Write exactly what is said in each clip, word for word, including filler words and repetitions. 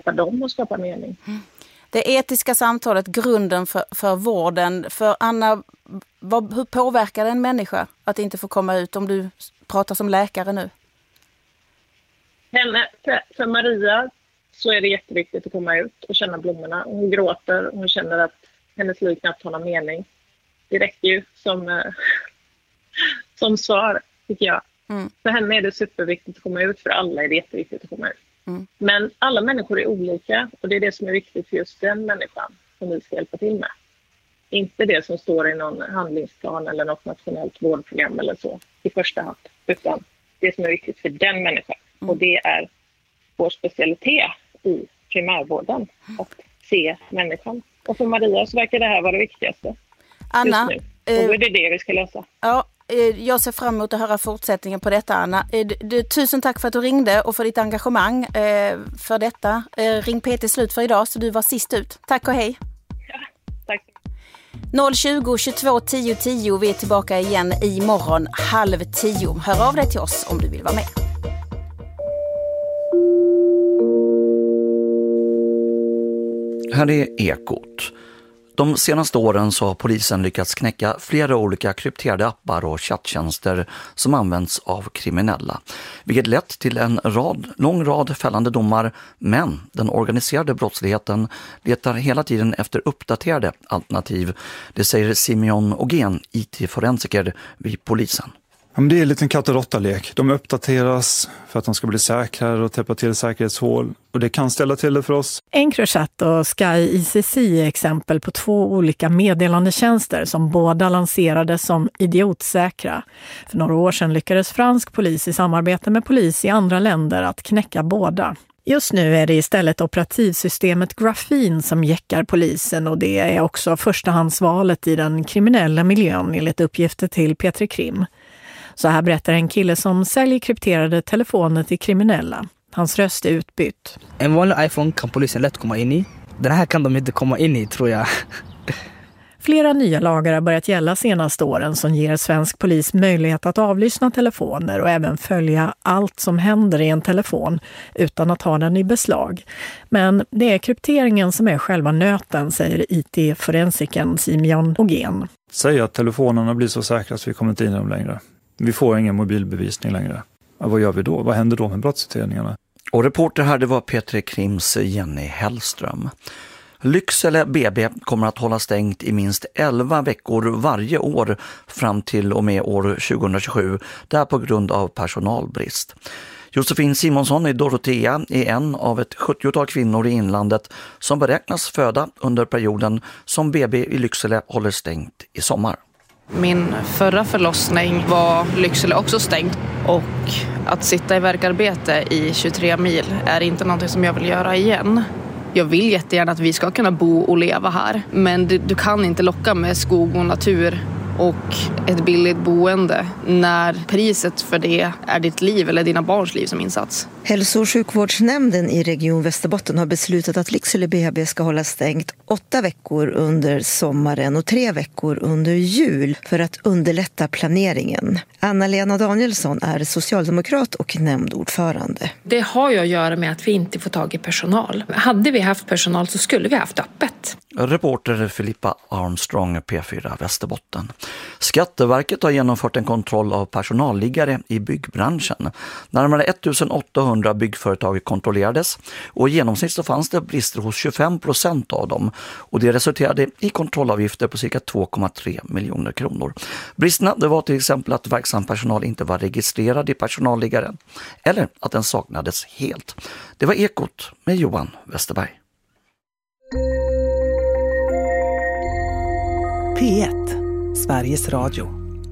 hjälpa dem att skapa mening. Mm. Det etiska samtalet, grunden för, för vården. För Anna, vad, hur påverkar det en människa att inte få komma ut, om du pratar som läkare nu? Henne, för, för Maria så är det jätteviktigt att komma ut och känna blommorna. Hon gråter, hon känner att hennes liv knappt har någon mening. Det räcker ju som, eh, som svar, tycker jag. Mm. För henne är det superviktigt att komma ut, för alla är det jätteviktigt att komma ut. Mm. Men alla människor är olika, och det är det som är viktigt för just den människan som vi ska hjälpa till med. Inte det som står i någon handlingsplan eller något nationellt vårdprogram eller så i första hand, utan det som är viktigt för den människan. Mm. Och det är vår specialitet i primärvården, att se människan. Och för Maria så verkar det här vara det viktigaste. Anna, just nu. Och då är det det vi ska lösa. Ja, jag ser fram emot att höra fortsättningen på detta, Anna. Tusen tack för att du ringde och för ditt engagemang för detta. Ring P till slut för idag, så du var sist ut. Tack och hej. Ja, tack. noll tjugo tjugotvå tio tio. Vi är tillbaka igen imorgon halv tio. Hör av dig till oss om du vill vara med. Här är Ekot. De senaste åren så har polisen lyckats knäcka flera olika krypterade appar och chatttjänster som används av kriminella, vilket lett till en rad, lång rad fällande domar, men den organiserade brottsligheten letar hela tiden efter uppdaterade alternativ. Det säger Simeon Ågren, I T-forensiker vid polisen. Ja, men det är en liten katt och råtta-lek. De uppdateras för att de ska bli säkrare och täppa till säkerhetshål. Och det kan ställa till det för oss. Encrochat och Sky I C C är exempel på två olika meddelandetjänster som båda lanserades som idiotsäkra. För några år sedan lyckades fransk polis i samarbete med polis i andra länder att knäcka båda. Just nu är det istället operativsystemet Graphene som jäckar polisen, och det är också förstahandsvalet i den kriminella miljön enligt uppgifter till P tre Krim. Så här berättar en kille som säljer krypterade telefoner till kriminella. Hans röst är utbytt. En vanlig iPhone kan polisen lätt komma in i. Den här kan de inte komma in i, tror jag. Flera nya lagar har börjat gälla senaste åren som ger svensk polis möjlighet att avlyssna telefoner och även följa allt som händer i en telefon utan att ha den i beslag. Men det är krypteringen som är själva nöten, säger I T-forensiken Simeon Ågren. Säg att telefonerna blir så säkra så vi kommer inte in i dem längre. Vi får ingen mobilbevisning längre. Ja, vad gör vi då? Vad händer då med brottsutredningarna? Och reporter här, det var P tre Krims Jenny Hellström. Lycksele B B kommer att hålla stängt i minst elva veckor varje år fram till och med år tjugohundratjugosju, där på grund av personalbrist. Josefin Simonsson i Dorotea är en av ett sjuttiotal kvinnor i inlandet som beräknas föda under perioden som B B i Lycksele håller stängt i sommar. Min förra förlossning var Lycksele också stängt, och att sitta i verkarbete i tjugotre mil är inte något som jag vill göra igen. Jag vill jättegärna att vi ska kunna bo och leva här, men du, du kan inte locka med skog och natur och ett billigt boende när priset för det är ditt liv eller dina barns liv som insats. Hälso- och sjukvårdsnämnden i Region Västerbotten har beslutat att Lycksele B B ska hålla stängt åtta veckor under sommaren och tre veckor under jul för att underlätta planeringen. Anna-Lena Danielsson är socialdemokrat och nämndordförande. Det har ju att göra med att vi inte får tag i personal. Hade vi haft personal så skulle vi haft öppet. Reporter Filippa Armstrong, P fyra Västerbotten. Skatteverket har genomfört en kontroll av personalliggare i byggbranschen. Närmare ettusen åttahundra byggföretag kontrollerades, och i genomsnitt så fanns det brister hos tjugofem procent av dem, och det resulterade i kontrollavgifter på cirka två komma tre miljoner kronor. Bristerna, det var till exempel att verksam personal inte var registrerad i personalliggaren eller att den saknades helt. Det var Ekot med Johan Westerberg. P ett, Sveriges Radio.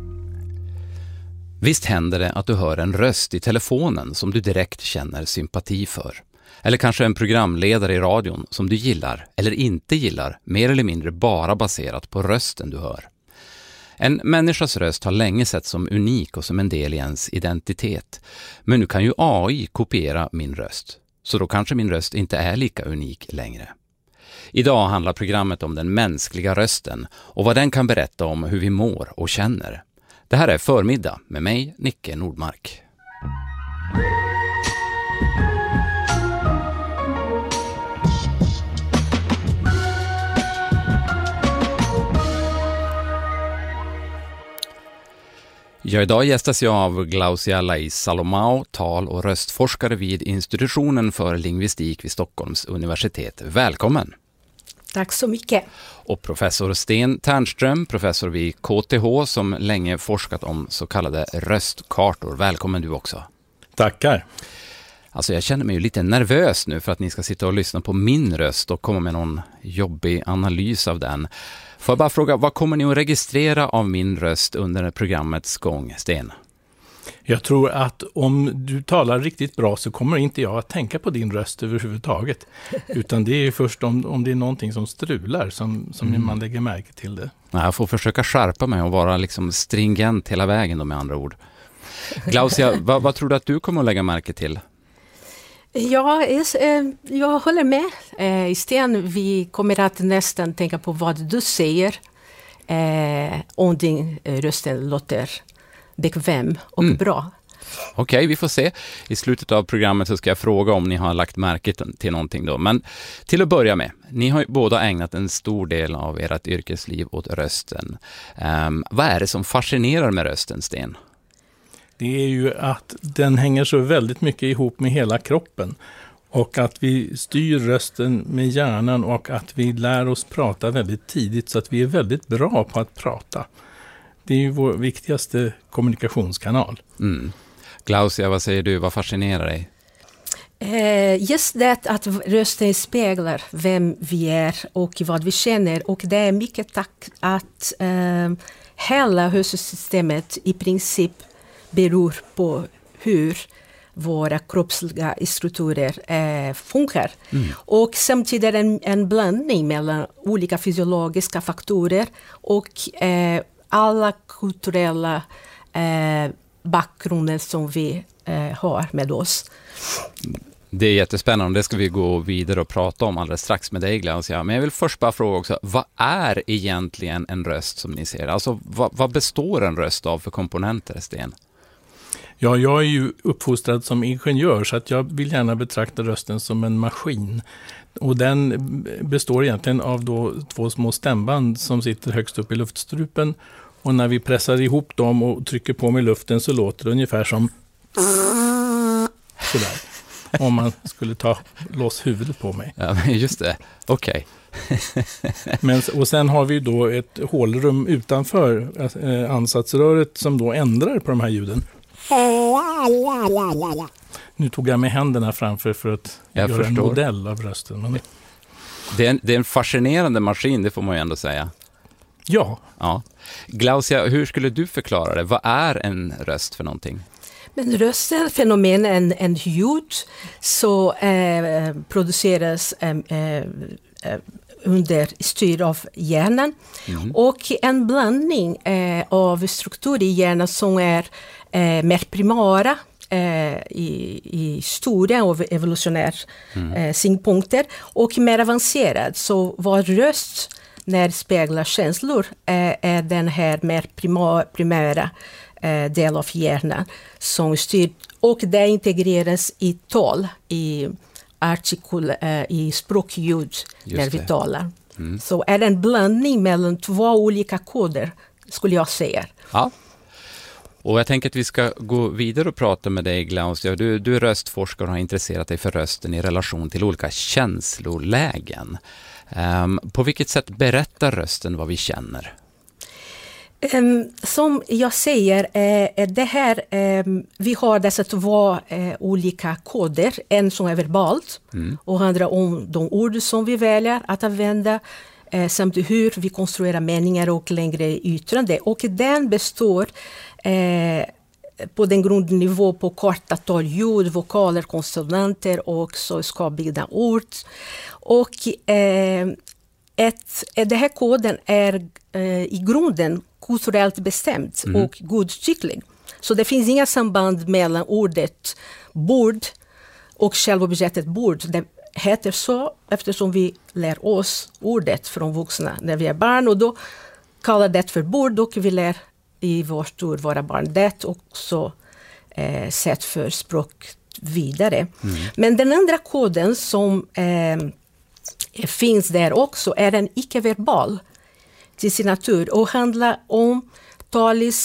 Visst händer det att du hör en röst i telefonen som du direkt känner sympati för. Eller kanske en programledare i radion som du gillar eller inte gillar, mer eller mindre bara baserat på rösten du hör. En människas röst har länge sett som unik och som en del i ens identitet. Men nu kan ju A I kopiera min röst, så då kanske min röst inte är lika unik längre. Idag handlar programmet om den mänskliga rösten och vad den kan berätta om hur vi mår och känner. Det här är Förmiddag med mig, Nicke Nordmark. Ja, idag gästas jag av Glaucia Lais Salomao, tal- och röstforskare vid institutionen för lingvistik vid Stockholms universitet. Välkommen! Tack så mycket. Och professor Sten Ternström, professor vid K T H som länge forskat om så kallade röstkartor. Välkommen du också. Tackar. Alltså jag känner mig ju lite nervös nu för att ni ska sitta och lyssna på min röst och komma med någon jobbig analys av den. Får jag bara fråga, vad kommer ni att registrera av min röst under programmets gång, Sten? Jag tror att om du talar riktigt bra så kommer inte jag att tänka på din röst överhuvudtaget. Utan det är först om, om det är någonting som strular som, som mm. man lägger märke till det. Jag får försöka skärpa mig och vara liksom stringent hela vägen då, med andra ord. Glaucia, vad, vad tror du att du kommer att lägga märke till? Ja, jag håller med. Sten, vi kommer att nästan tänka på vad du säger om din rösten låter bekväm och mm. bra. Okej, okay, vi får se. I slutet av programmet så ska jag fråga om ni har lagt märke till någonting då. Men till att börja med, ni har ju båda ägnat en stor del av ert yrkesliv åt rösten. Um, vad är det som fascinerar med rösten, Sten? Det är ju att den hänger så väldigt mycket ihop med hela kroppen. Och att vi styr rösten med hjärnan och att vi lär oss prata väldigt tidigt så att vi är väldigt bra på att prata. Det är ju vår viktigaste kommunikationskanal. Mm. Glaucia, vad säger du? Vad fascinerar dig? Eh, just det att rösten speglar vem vi är och vad vi känner. Och det är mycket tack att eh, hela hörselsystemet i princip beror på hur våra kroppsliga strukturer eh, funkar. Mm. Och samtidigt är det en, en blandning mellan olika fysiologiska faktorer och eh, alla kulturella eh, bakgrunder som vi eh, har med oss. Det är jättespännande, det ska vi gå vidare och prata om alldeles strax med dig, Glaucia. Men jag vill först bara fråga också, vad är egentligen en röst som ni ser? Alltså vad, vad består en röst av för komponenter, Sten? Ja, jag är ju uppfostrad som ingenjör så att jag vill gärna betrakta rösten som en maskin. Och den består egentligen av då två små stämband som sitter högst upp i luftstrupen. Och när vi pressar ihop dem och trycker på med luften så låter det ungefär som sådär. Om man skulle ta loss huvudet på mig. Ja, just det. Okej. Okay. Men, och sen har vi då ett hålrum utanför eh, ansatsröret som då ändrar på de här ljuden. Nu tog jag med händerna framför för att jag göra förstår. En modell av rösten. Men... Det, är en, det är en fascinerande maskin, det får man ju ändå säga. Ja. ja. Glaucia, hur skulle du förklara det? Vad är en röst för någonting? Men rösten, fenomen, en, en ljud så eh, produceras eh, eh, under styr av hjärnan. Mm. Och en blandning eh, av strukturer i hjärnan som är eh, mer primara eh, i, i historia och evolutionär mm. eh, synpunkter och mer avancerad. Så vår röst när det speglar känslor eh, är den här mer primar, primära eh, del av hjärnan som styr, och det integreras i tal, i artikul, eh, i språkljud när vi talar. Mm. Så är det en blandning mellan två olika koder, skulle jag säga. Ja. Och jag tänker att vi ska gå vidare och prata med dig, Glaucia. Du, du är röstforskare och har intresserat dig för rösten i relation till olika känslolägen. Um, på vilket sätt berättar rösten vad vi känner? Um, som jag säger, uh, det här, um, vi har dessa två uh, olika koder. En som är verbalt mm. och handlar om de ord som vi väljer att använda uh, samt hur vi konstruerar meningar och längre yttrande. Och den består uh, på den grundnivå på korta talljud, vokaler, konsonanter och så skapiga ord. Och uh, ett, den här koden är uh, i grunden kulturellt bestämt mm. och godtycklig. Så det finns inga samband mellan ordet bord och själva objektet bord. Det heter så eftersom vi lär oss ordet från vuxna när vi är barn, och då kallar det för bord och vi lär i vår tur våra barn det och så eh, sätt för språk vidare. Mm. Men den andra koden som eh, finns där också är en icke-verbal till sin natur och handlar om talisk,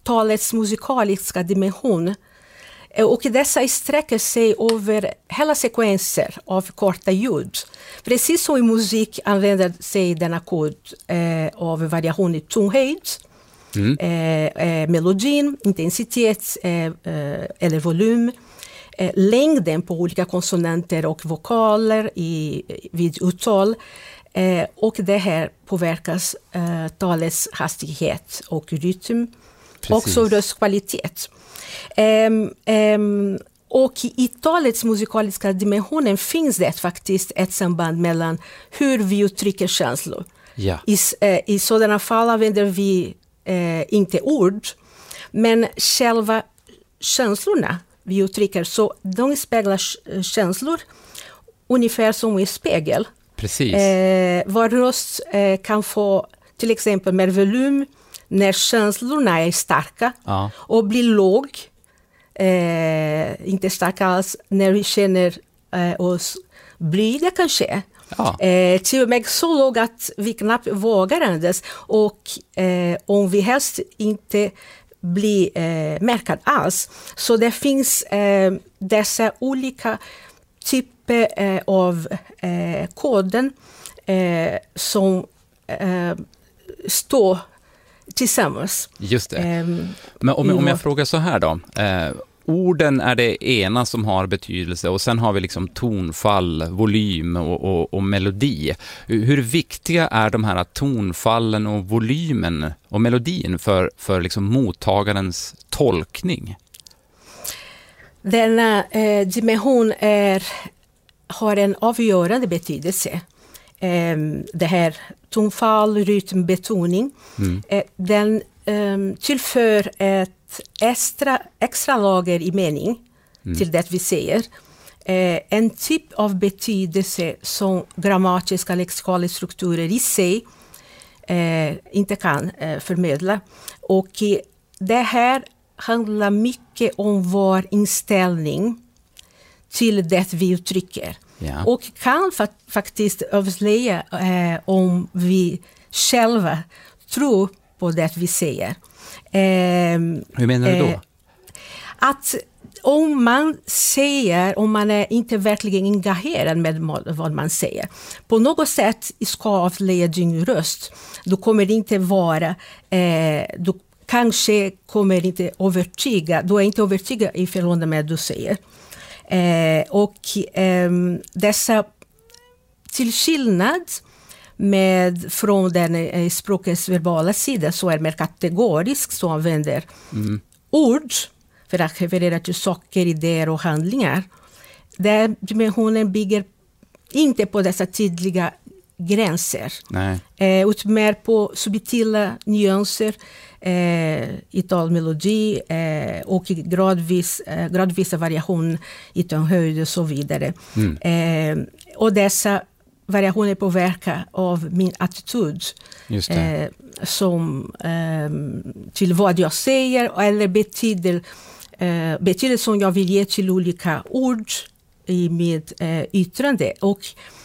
talets musikaliska dimension. Och dessa sträcker sig över hela sekvenser av korta ljud. Precis som i musik använder sig denna kod eh, av variation i tonhöjd, mm. eh, eh, melodin, intensitet eh, eh, eller volym, eh, längden på olika konsonanter och vokaler i, vid uttal. Eh, och det här påverkas eh, talets hastighet och rytm. Precis. Också röstkvalitet. Um, um, och i talets musikaliska dimensionen finns det faktiskt ett samband mellan hur vi uttrycker känslor. Ja. I, uh, I sådana fall använder vi uh, inte ord, men själva känslorna vi uttrycker, så de speglar känslor ungefär som i spegel. Precis. Uh, vår röst uh, kan få till exempel mer volym när känslorna är starka, ja. Och blir låg, eh, inte starka alls, när vi känner eh, oss blyga kanske. Ja. Eh, till och med så låg att vi knappt vågar andas, och eh, om vi helst inte blir eh, märkad alls. Så det finns eh, dessa olika typer eh, av eh, koden eh, som eh, står tillsammans. Just det. Um, Men om, om jag frågar så här då. Eh, orden är det ena som har betydelse, och sen har vi liksom tonfall, volym och, och, och melodi. Hur viktiga är de här tonfallen och volymen och melodin för, för liksom mottagarens tolkning? Denna eh, dimension är, har en avgörande betydelse. Um, det här tonfall, rytm, betoning. Mm. Uh, den um, tillför ett extra, extra lager i mening mm. till det vi säger. Uh, en typ av betydelse som grammatiska lexikala strukturer i sig uh, inte kan uh, förmedla. Och uh, det här handlar mycket om vår inställning till det vi uttrycker. Ja. Och kan fa- faktiskt avslöja eh, om vi själva tror på det vi säger. Eh, Hur menar du då? Eh, att om man säger, om man är inte verkligen engagerad med vad man säger, på något sätt ska avslöja din röst, då kommer det inte vara, eh, du kanske kommer inte övertyga, du är inte övertygad i förhållande med det du säger. Eh, och eh, dessa till skillnad med från den eh, språkets verbala sida, så är mer kategorisk, så använder mm. ord för att referera till saker, idéer och handlingar. Där dimensionen bygger inte på dessa tydliga gränser. Nej. Eh, utan mer på subtila nyanser eh, i talmelodi eh, och gradvis, eh, gradvisa variation i tonhöjd och så vidare. Mm. Eh, och dessa variationer påverkar av min attityd eh, som eh, till vad jag säger, eller betyder, eh, betyder som jag vill ge till olika ord i mitt eh, yttrande. Och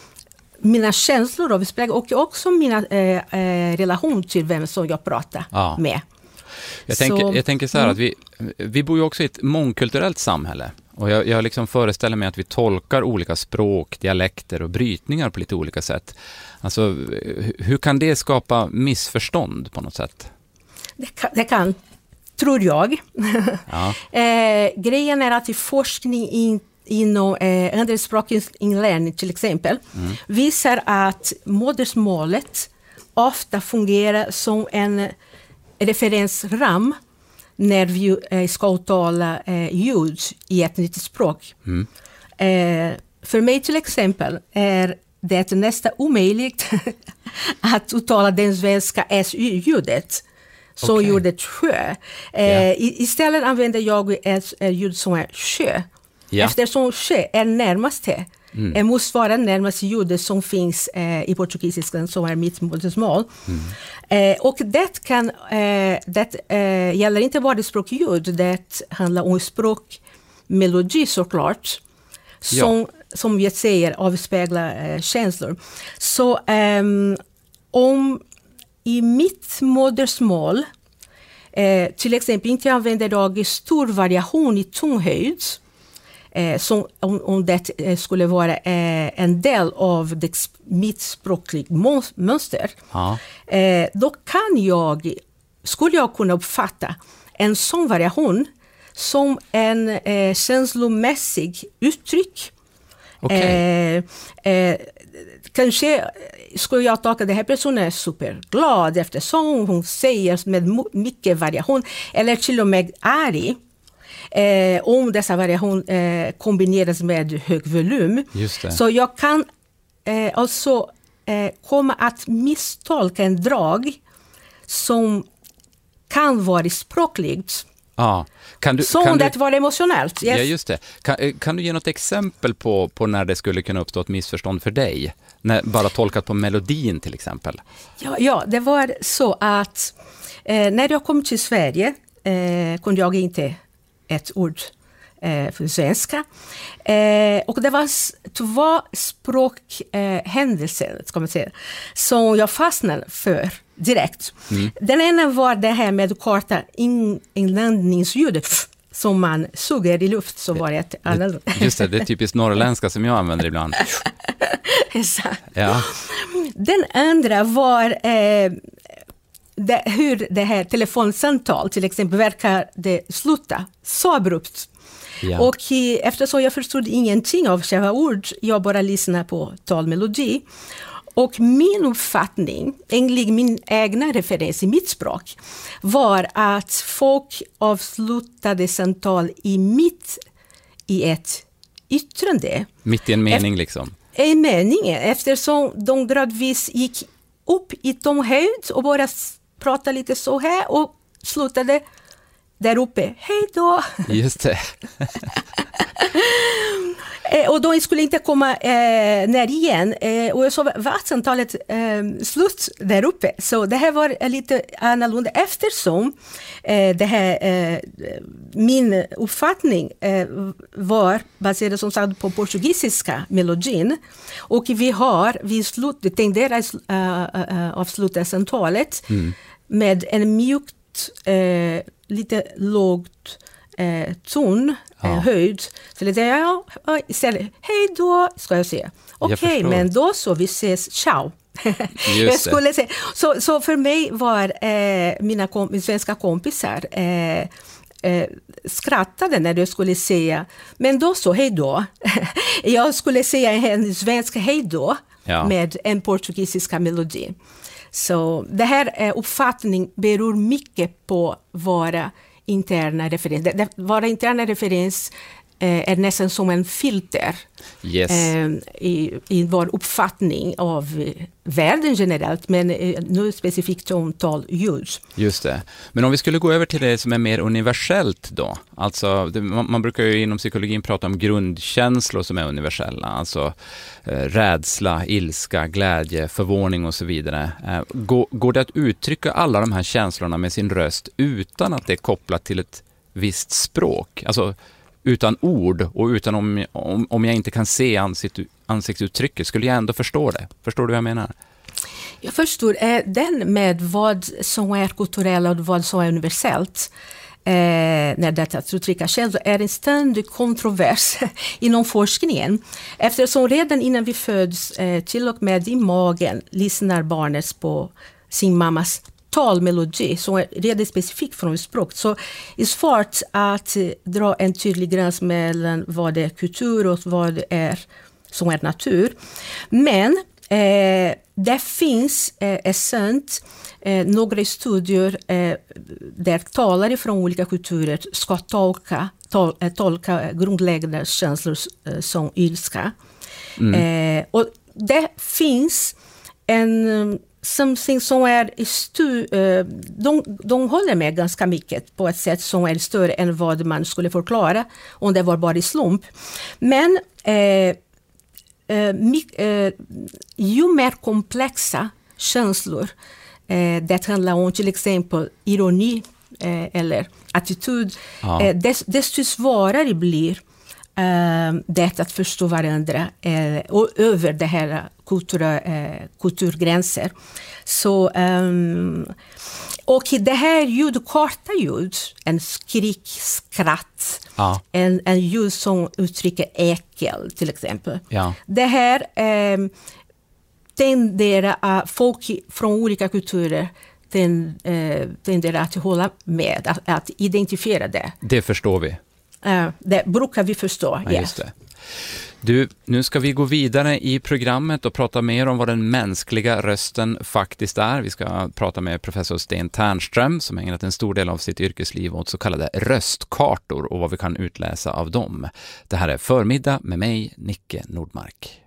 mina känslor av språk, och också mina eh, eh, relation till vem som jag pratar ja. med. Jag tänker, så, jag tänker så här mm. att vi, vi bor ju också i ett mångkulturellt samhälle. Och jag, jag liksom föreställer mig att vi tolkar olika språk, dialekter och brytningar på lite olika sätt. Alltså, hur kan det skapa missförstånd på något sätt? Det kan, det kan tror jag. Ja. eh, grejen är att i forskning in, inom eh, andraspråksinlärning till exempel mm. visar att modersmålet ofta fungerar som en referensram när vi eh, ska uttala eh, ljud i ett nytt språk. Mm. Eh, för mig till exempel är det nästan omöjligt att uttala den svenska S-ljudet. Så okay. ljudet sjö. Eh, yeah. Istället använder jag ett, ett ljud som är sjö. Yeah. Eftersom sjö är närmaste. Mm. Det måste vara närmaste ljudet som finns eh, i portugisiskan, som är mitt modersmål. Mm. Eh, och det, kan, eh, det eh, gäller inte bara språkljud, det handlar om språkmelodi såklart. Som, ja. som jag säger avspeglar eh, känslor. Så eh, om i mitt modersmål Eh, till exempel inte använder jag stor variation i tonhöjd. Eh, som om, om det eh, skulle vara eh, en del av det mitt språkliga mönster. Ja. Eh, då kan jag, skulle jag kunna uppfatta en sån variation som en eh, känslomässig uttryck. Okay. Eh, eh, kanske skulle jag tolka att den här personen är superglad eftersom hon säger med mycket variation, eller till och med arg. Eh, om dessa variation eh, kombineras med hög volym. Just det. Så jag kan eh, alltså eh, komma att misstolka en drag som kan vara språkligt. Ja. Kan du, som kan det du, var emotionellt. Yes. Ja, just det. Kan, kan du ge något exempel på, på när det skulle kunna uppstå ett missförstånd för dig? När, bara tolkat på melodin till exempel. Ja, ja det var så att eh, när jag kom till Sverige eh, kunde jag inte ett ord eh, för svenska. Eh, och det var två språkhändelser, eh, ska man säga, som jag fastnade för direkt. Mm. Den ena var det här med korta in, inlandningsljudet som man suger i luft, så var det ett annat. Just det, det är typiskt norrländska som jag använder ibland. Exakt. Ja. Den andra var eh, det, hur det här telefonsamtal till exempel verkar det sluta så abrupt. Ja. Och i, eftersom jag förstod ingenting av själva ord, jag bara lyssnade på talmelodi. Och min uppfattning, enligt min egna referens i mitt språk, var att folk avslutade samtal i mitt i ett yttrande. Mitt i en mening e- liksom? I meningen, eftersom de gradvis gick upp i tomhöjd och bara pratade lite så här och slutade där uppe. Hej då! Just det. eh, och de skulle inte komma eh, ner igen. Eh, och så var samtalet eh, slut där uppe. Så det här var lite annorlunda eftersom eh, det här, eh, min uppfattning eh, var baserad som sagt på portugisiska melodin. Och vi har, vi slut, tenderar att uh, uh, avsluta samtalet mm. med en mjukt Eh, lite lågt eh, ton, ja. eh, höjd. Så lite, ja, ja, istället, hej då, ska jag säga. Okej, okay, men då så, vi ses, ciao. jag skulle säga. Så, så för mig var eh, mina kom, svenska kompisar eh, eh, skrattade när jag skulle säga, men då så, hej då. jag skulle säga en svensk hej då ja. med en portugisiska melodi. Så det här eh, uppfattning beror mycket på våra interna referens. Våra interna referens eh, är nästan som en filter yes. eh, i, i vår uppfattning av eh, världen generellt, men eh, nu specifikt om talljud. Just det. Men om vi skulle gå över till det som är mer universellt då. Alltså, det, man, man brukar ju inom psykologin prata om grundkänslor som är universella. Alltså eh, rädsla, ilska, glädje, förvåning och så vidare. Eh, går, går det att uttrycka alla de här känslorna med sin röst utan att det är kopplat till ett visst språk? Alltså utan ord och utan om, om, om jag inte kan se ansikt, ansiktsuttrycket, skulle jag ändå förstå det? Förstår du vad jag menar? Jag förstår. Eh, den med vad som är kulturellt och vad som är universellt eh, när det att uttrycka känslor är en ständig kontrovers inom forskningen. Eftersom redan innan vi föds, eh, till och med i magen, lyssnar barnet på sin mammas talmelodi som är redan specifikt från språk. Så det är svårt att dra en tydlig gräns mellan vad det är kultur och vad det är som är natur. Men eh, det finns eh, är sant eh, några studier eh, där talare från olika kulturer ska tolka, tol, eh, tolka grundläggande känslor eh, som ilska. Mm. Eh, och det finns en something som är stu, uh, de, de håller med ganska mycket på ett sätt som är större än vad man skulle förklara om det var bara i slump. Men uh, uh, my, uh, ju mer komplexa känslor uh, det handlar om, till exempel ironi uh, eller attityd, ja. uh, dest, desto svårare blir Uh, det att förstå varandra uh, och över det här kultura, uh, kulturgränser. Så um, Och det här ljud, korta ljud, en skrik, skratt, ja. en, en ljud som uttrycker äckel till exempel. Ja. Det här eh, tenderar uh, folk från olika kulturer ten, eh, tenderar att hålla med, att, att identifiera det. Det förstår vi. Uh, det brukar vi förstå. Ja, yes. just det. Du, nu ska vi gå vidare i programmet och prata mer om vad den mänskliga rösten faktiskt är. Vi ska prata med professor Sten Ternström som ägnat en stor del av sitt yrkesliv åt så kallade röstkartor och vad vi kan utläsa av dem. Det här är Förmiddag med mig, Nicke Nordmark.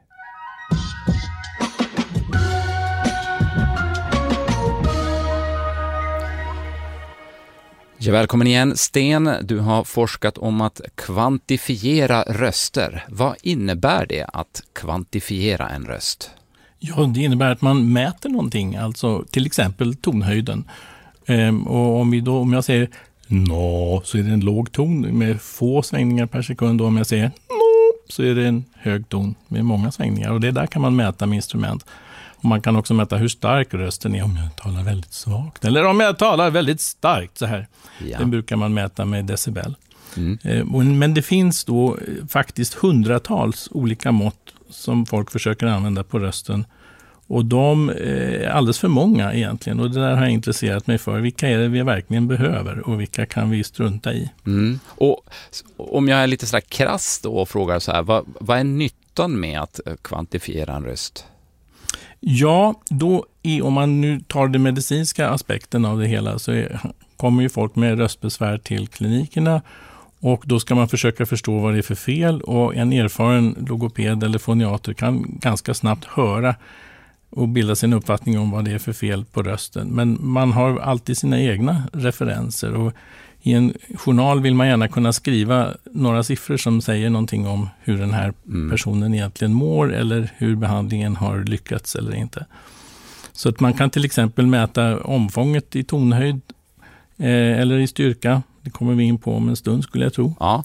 Ja, välkommen igen Sten, du har forskat om att kvantifiera röster. Vad innebär det att kvantifiera en röst? Ja, det innebär att man mäter någonting, alltså till exempel tonhöjden. Ehm, och om, vi då, om jag säger nå så är det en låg ton med få svängningar per sekund och om jag säger nå så är det en hög ton med många svängningar och det där kan man mäta med instrument. Och man kan också mäta hur stark rösten är om jag talar väldigt svagt. Eller om jag talar väldigt starkt så här. Ja. Den brukar man mäta med decibel. Mm. Men det finns då faktiskt hundratals olika mått som folk försöker använda på rösten. Och de är alldeles för många egentligen. Och det där har jag intresserat mig för. Vilka är det vi verkligen behöver och vilka kan vi strunta i? Mm. Och om jag är lite så här krass då och frågar så här. Vad, vad är nyttan med att kvantifiera en röst? Ja, då är, om man nu tar den medicinska aspekten av det hela så är, kommer ju folk med röstbesvär till klinikerna och då ska man försöka förstå vad det är för fel och en erfaren logoped eller foniater kan ganska snabbt höra och bilda sin uppfattning om vad det är för fel på rösten. Men man har alltid sina egna referenser och i en journal vill man gärna kunna skriva några siffror som säger någonting om hur den här mm. personen egentligen mår eller hur behandlingen har lyckats eller inte. Så att man kan till exempel mäta omfånget i tonhöjd eh, eller i styrka. Det kommer vi in på om en stund skulle jag tro. Ja,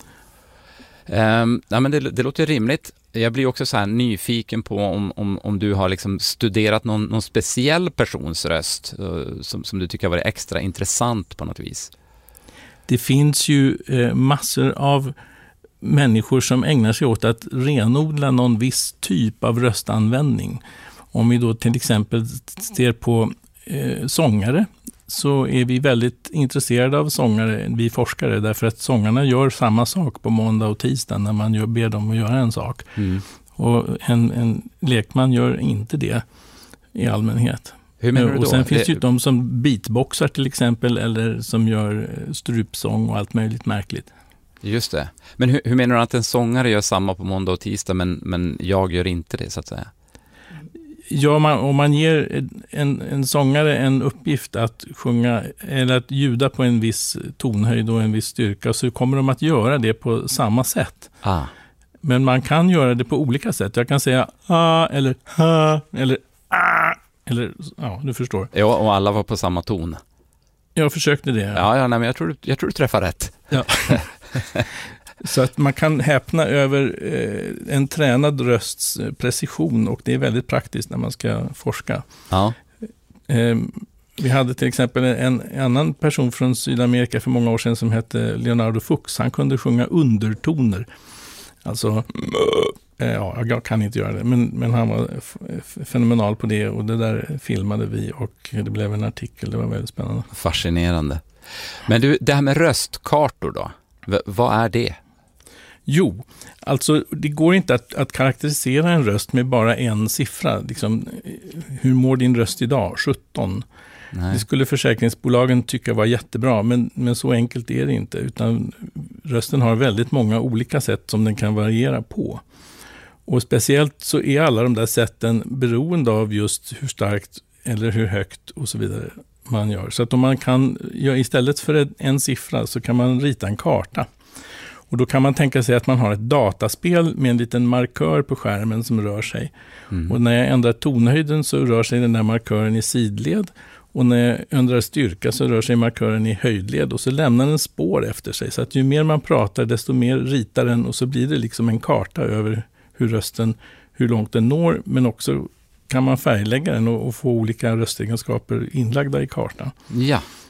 um, ja men det, det låter rimligt. Jag blir också så här nyfiken på om, om, om du har liksom studerat någon, någon speciell persons röst uh, som, som du tycker har varit extra intressant på något vis. Det finns ju eh, massor av människor som ägnar sig åt att renodla någon viss typ av röstanvändning. Om vi då till exempel ser på eh, sångare så är vi väldigt intresserade av sångare, vi forskare, därför att sångarna gör samma sak på måndag och tisdag när man gör, ber dem att göra en sak. Mm. Och en, en lekman gör inte det i allmänhet. Hur menar du då? Och sen finns det ju de som beatboxar till exempel eller som gör strupsång och allt möjligt märkligt. Just det. Men hur, hur menar du att en sångare gör samma på måndag och tisdag men, men jag gör inte det så att säga? Ja, man, om man ger en, en sångare en uppgift att sjunga eller att ljuda på en viss tonhöjd och en viss styrka så kommer de att göra det på samma sätt. Ah. Men man kan göra det på olika sätt. Jag kan säga ah eller ha eller ah. Eller, ja, du förstår. Ja, och alla var på samma ton. Jag försökte det. Ja, ja nej, men jag tror, jag tror du träffar rätt. Ja. Så att man kan häpna över eh, en tränad rösts precision och det är väldigt praktiskt när man ska forska. Ja. Eh, vi hade till exempel en, en annan person från Sydamerika för många år sedan som hette Leonardo Fuchs. Han kunde sjunga undertoner. Alltså... Ja, jag kan inte göra det, men, men han var fenomenal på det och det där filmade vi och det blev en artikel, det var väldigt spännande. Fascinerande. Men du, det här med röstkartor då, v- vad är det? Jo, alltså det går inte att, att karaktärisera en röst med bara en siffra. Liksom, hur mår din röst idag? sjutton. Nej. Det skulle försäkringsbolagen tycka var jättebra, men, men så enkelt är det inte. Utan rösten har väldigt många olika sätt som den kan variera på. Och speciellt så är alla de där sätten beroende av just hur starkt eller hur högt och så vidare man gör. Så att om man kan, ja, istället för en siffra så kan man rita en karta. Och då kan man tänka sig att man har ett dataspel med en liten markör på skärmen som rör sig. Mm. Och när jag ändrar tonhöjden så rör sig den där markören i sidled. Och när jag ändrar styrka så rör sig markören i höjdled. Och så lämnar den spår efter sig. Så att ju mer man pratar desto mer ritar den. Och så blir det liksom en karta över hur rösten, hur långt den når. Men också kan man färglägga den och, och få olika röstegenskaper inlagda i kartan. Ja.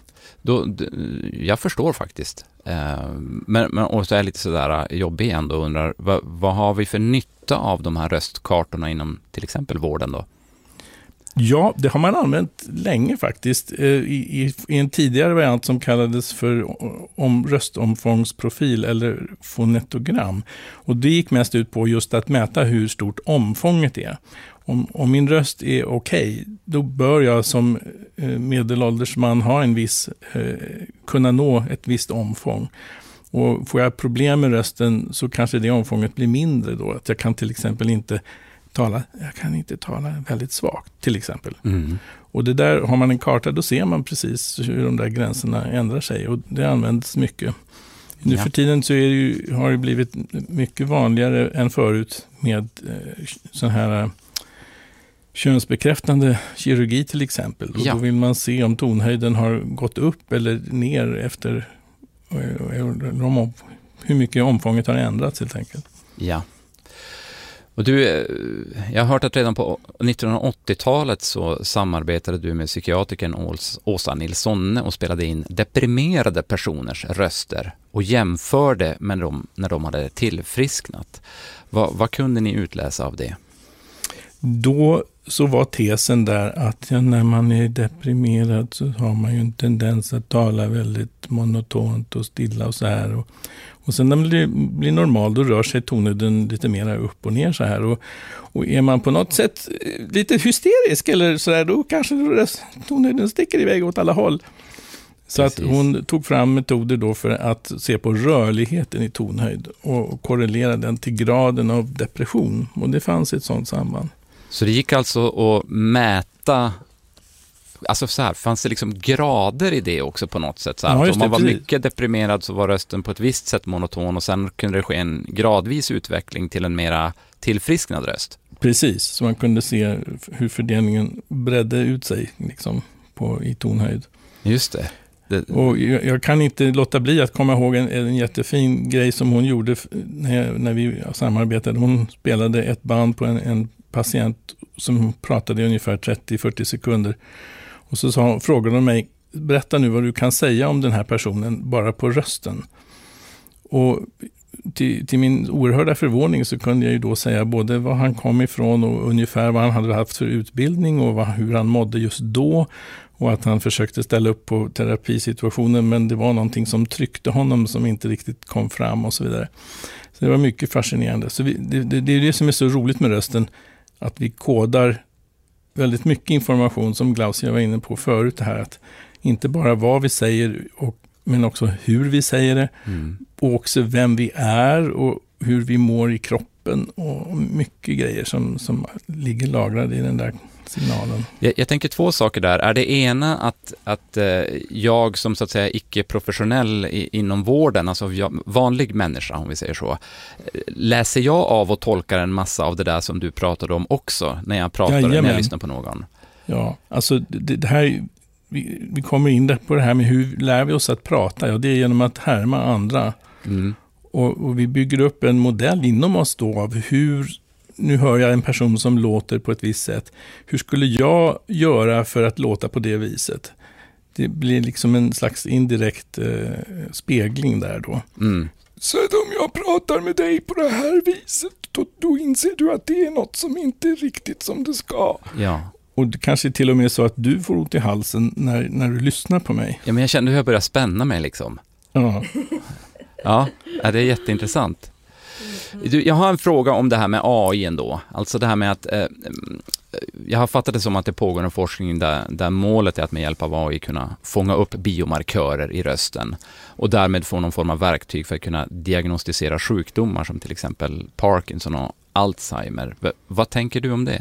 Då, jag förstår faktiskt. Men, men, och så är jag lite sådär jobbig ändå och undrar, vad, vad har vi för nytta av de här röstkartorna inom till exempel vården då? Ja, det har man använt länge faktiskt. I, i, i en tidigare variant som kallades för om, röstomfångsprofil eller fonetogram. Och det gick mest ut på just att mäta hur stort omfånget är. Om, om min röst är okej, okay, då bör jag som medelålders man ha en viss, eh, kunna nå ett visst omfång. Och får jag problem med rösten så kanske det omfånget blir mindre då. Att jag kan till exempel inte tala, jag kan inte tala väldigt svagt till exempel. Mm. Och det där, har man en karta, då ser man precis hur de där gränserna ändrar sig och det används mycket. Nu ja. för tiden så är det ju, har det blivit mycket vanligare än förut med eh, sån här eh, könsbekräftande kirurgi till exempel. Och ja. då vill man se om tonhöjden har gått upp eller ner efter eh, om, hur mycket omfånget har ändrats helt enkelt. Ja. Och du, jag har hört att redan på nittonhundraåttiotalet så samarbetade du med psykiatrikern Åsa Nilsson och spelade in deprimerade personers röster och jämförde med dem när de hade tillfrisknat. Vad, vad kunde ni utläsa av det? Då så var tesen där att ja, när man är deprimerad så har man ju en tendens att tala väldigt monotont och stilla och så här. Och, och sen när man blir, blir normal då rör sig tonhöjden lite mer upp och ner så här. Och, och är man på något sätt lite hysterisk eller så där, då kanske tonhöjden sticker iväg åt alla håll. Så Precis. att hon tog fram metoder då för att se på rörligheten i tonhöjd och korrelera den till graden av depression. Och det fanns ett sådant samband. Så det gick alltså att mäta, alltså så här, fanns det liksom grader i det också på något sätt? Så här, ja, om man var mycket deprimerad så var rösten på ett visst sätt monoton och sen kunde det ske en gradvis utveckling till en mera tillfrisknad röst. Precis, så man kunde se hur fördelningen bredde ut sig liksom, på, i tonhöjd. Just det. Det... Och jag, jag kan inte låta bli att komma ihåg en, en jättefin grej som hon gjorde när, när vi samarbetade. Hon spelade ett band på en, en patient som pratade i ungefär trettio till fyrtio sekunder. Och så sa, frågade de mig, berätta nu vad du kan säga om den här personen bara på rösten. Och till, till min oerhörda förvåning så kunde jag ju då säga både var han kom ifrån och ungefär vad han hade haft för utbildning och vad, hur han mådde just då. Och att han försökte ställa upp på terapisituationen men det var någonting som tryckte honom som inte riktigt kom fram och så vidare. Så det var mycket fascinerande. Så vi, det, det, det är det som är så roligt med rösten, att vi kodar väldigt mycket information som Glaucia var inne på förut. Det här att inte bara vad vi säger och, men också hur vi säger det. Mm. Och också vem vi är och hur vi mår i kroppen och mycket grejer som, som ligger lagrade i den där signalen. Jag, jag tänker två saker där. Är det ena att, att eh, jag som så att säga icke-professionell i, inom vården, alltså jag, vanlig människa om vi säger så, läser jag av och tolkar en massa av det där som du pratade om också när jag pratar eller när jag lyssnar på någon? Ja, alltså det, det här, vi, vi kommer in på det här med hur lär vi oss att prata? Ja, det är genom att härma andra. Mm. Och, och vi bygger upp en modell inom oss då av hur, nu hör jag en person som låter på ett visst sätt. Hur skulle jag göra för att låta på det viset? Det blir liksom en slags indirekt eh, spegling där då. Mm. Så att om jag pratar med dig på det här viset, då, då inser du att det är något som inte är riktigt som det ska. Ja. Och det kanske till och med är så att du får ont i halsen när, när du lyssnar på mig. Ja, men jag kände hur jag börjar spänna mig liksom. Ja. Ja, det är jätteintressant. Du, jag har en fråga om det här med A I ändå. Alltså det här med att eh, jag har fattat det som att det pågår en forskning där, där målet är att med hjälp av A I kunna fånga upp biomarkörer i rösten och därmed få någon form av verktyg för att kunna diagnostisera sjukdomar som till exempel Parkinson och Alzheimer. V- vad tänker du om det?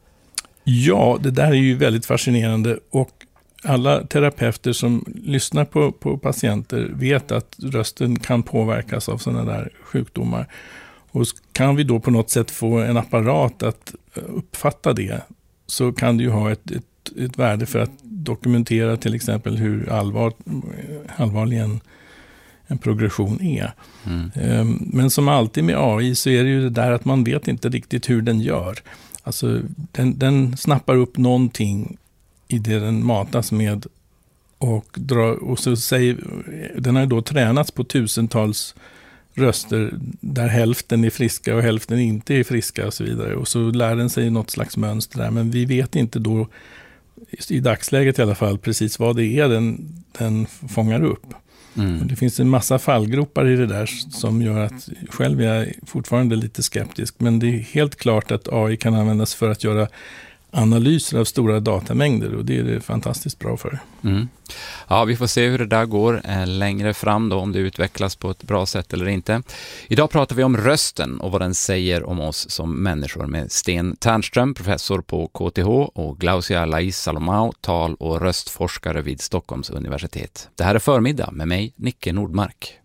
Ja, det där är ju väldigt fascinerande och alla terapeuter som lyssnar på, på patienter vet att rösten kan påverkas av sådana där sjukdomar. Och kan vi då på något sätt få en apparat att uppfatta det, så kan det ju ha ett, ett, ett värde för att dokumentera till exempel hur allvar, allvarlig en, en progression är. Mm. Men som alltid med A I så är det ju det där att man vet inte riktigt hur den gör. Alltså den, den snappar upp någonting i det den matas med Och, dra, och så säger, den har då tränats på tusentals röster där hälften är friska och hälften inte är friska och så vidare. Och så lär den sig något slags mönster där. Men vi vet inte då, i dagsläget i alla fall, precis vad det är den, den fångar upp. Mm. Det finns en massa fallgropar i det där som gör att själv är jag fortfarande lite skeptisk. Men det är helt klart att A I kan användas för att göra analyser av stora datamängder och det är det fantastiskt bra för. Mm. Ja, vi får se hur det där går eh, längre fram då, om det utvecklas på ett bra sätt eller inte. Idag pratar vi om rösten och vad den säger om oss som människor med Sten Ternström, professor på K T H, och Glaucia Lais Salomao, tal- och röstforskare vid Stockholms universitet. Det här är Förmiddag med mig, Nicke Nordmark.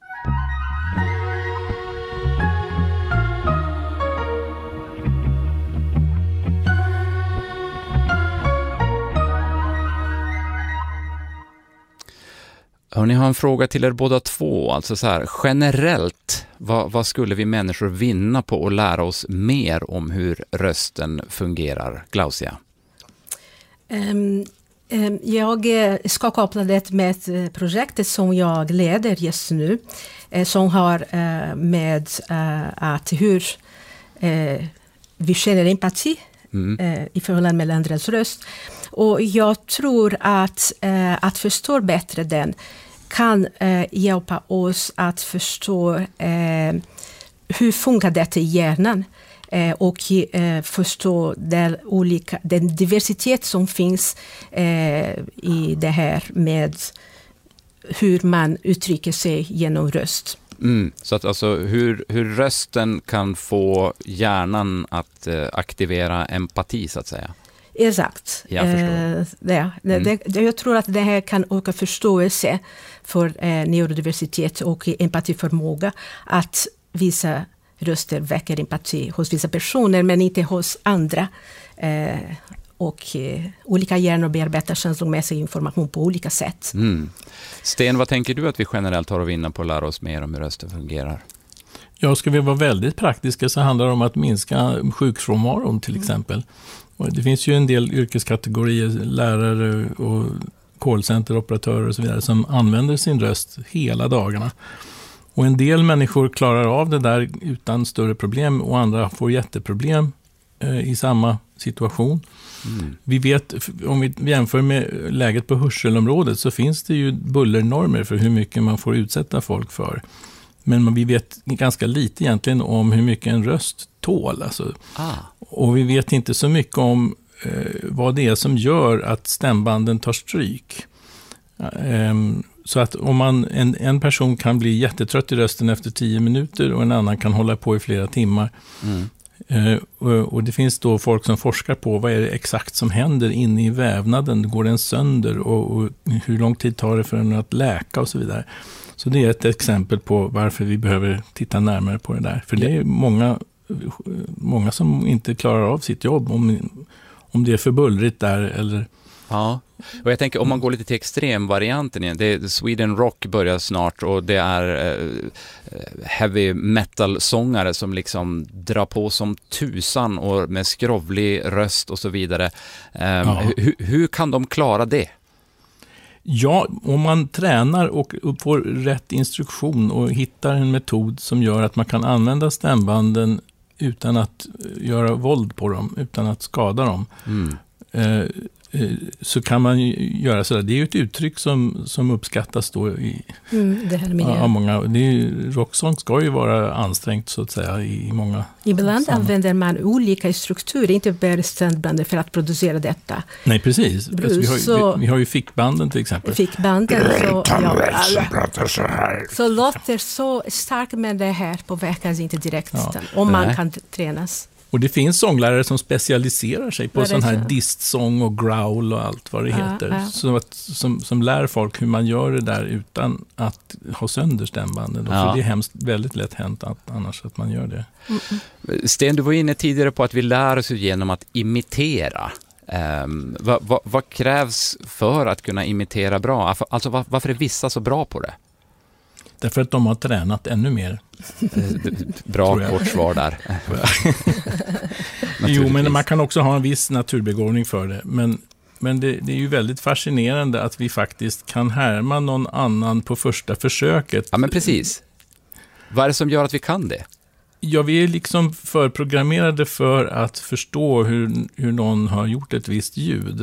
Hörrni, har en fråga till er båda två. Alltså så här, generellt, vad, vad skulle vi människor vinna på att lära oss mer om hur rösten fungerar? Glaucia? Um, um, jag ska koppla det med ett projekt som jag leder just nu. Uh, som har uh, med uh, att hur uh, vi känner empati mm. uh, i förhållande med andras röst. Och jag tror att, eh, att förstå bättre den kan eh, hjälpa oss att förstå eh, hur funkar detta i hjärnan eh, och eh, förstå den, olika, den diversitet som finns eh, i det här med hur man uttrycker sig genom röst. Mm, så att alltså hur, hur rösten kan få hjärnan att eh, aktivera empati så att säga. Exakt. Jag förstår. Eh, det, mm. det, jag tror att det här kan öka förståelse för eh, neurodiversitet och empatiförmåga. Att vissa röster väcker empati hos vissa personer men inte hos andra. Eh, och eh, olika hjärnor bearbetar känslomässig information på olika sätt. Mm. Sten, vad tänker du att vi generellt har att vinna på att lära oss mer om hur rösten fungerar? Ja, ska vi vara väldigt praktiska så handlar det om att minska sjukfrånvaron till exempel. Och det finns ju en del yrkeskategorier, lärare och callcenteroperatörer och så vidare som använder sin röst hela dagarna. Och en del människor klarar av det där utan större problem och andra får jätteproblem eh, i samma situation. Mm. Vi vet, om vi jämför med läget på hörselområdet så finns det ju bullernormer för hur mycket man får utsätta folk för. Men vi vet ganska lite egentligen om hur mycket en röst tål. Alltså. Ah. Och vi vet inte så mycket om eh, vad det är som gör att stämbanden tar stryk. Um, så att om man, en, en person kan bli jättetrött i rösten efter tio minuter och en annan kan hålla på i flera timmar. Mm. Uh, och, och det finns då folk som forskar på vad är det exakt som händer inne i vävnaden. Går den sönder och, och hur lång tid tar det för den att läka och så vidare. Så det är ett exempel på varför vi behöver titta närmare på det där. För det är många, många som inte klarar av sitt jobb om, om det är för bullrigt där eller... Ja, och jag tänker om man går lite till extremvarianten igen. Det är Sweden Rock börjar snart och det är eh, heavy metal-sångare som liksom drar på som tusan och med skrovlig röst och så vidare. Eh, ja. hur, hur kan de klara det? Ja, om man tränar och får rätt instruktion och hittar en metod som gör att man kan använda stämbanden utan att göra våld på dem, utan att skada dem. Mm. Eh, så kan man ju göra sådär. Det är ju ett uttryck som, som uppskattas då i mm, det här ja, många. Det är ju, rocksång ska ju vara ansträngt så att säga i många. Ibland samman. Använder man olika strukturer, inte bara stämbanden för att producera detta. Nej, precis. Alltså, vi, har ju, så, vi, vi har ju fickbanden till exempel. Fickbanden så, ja, pratar så här. Så låter så starkt men det här påverkas inte direkt ja. om man Nej. kan tränas. Och det finns sånglärare som specialiserar sig på sån här distsång och growl och allt vad det ja, heter. Ja. Så att, som, som lär folk hur man gör det där utan att ha sönder stämbanden. Ja. För det är hemskt, väldigt lätt hänt att, annars att man gör det. Mm-mm. Sten, du var inne tidigare på att vi lär oss genom att imitera. Um, vad, vad, vad krävs för att kunna imitera bra? Alltså var, varför är vissa så bra på det? Därför att de har tränat ännu mer. Bra kort svar där. Jo, men man kan också ha en viss naturbegåvning för det. Men Men det, det är ju väldigt fascinerande att vi faktiskt kan härma någon annan på första försöket. Ja, men precis. Vad är det som gör att vi kan det? Ja, vi är liksom förprogrammerade för att förstå hur, hur någon har gjort ett visst ljud.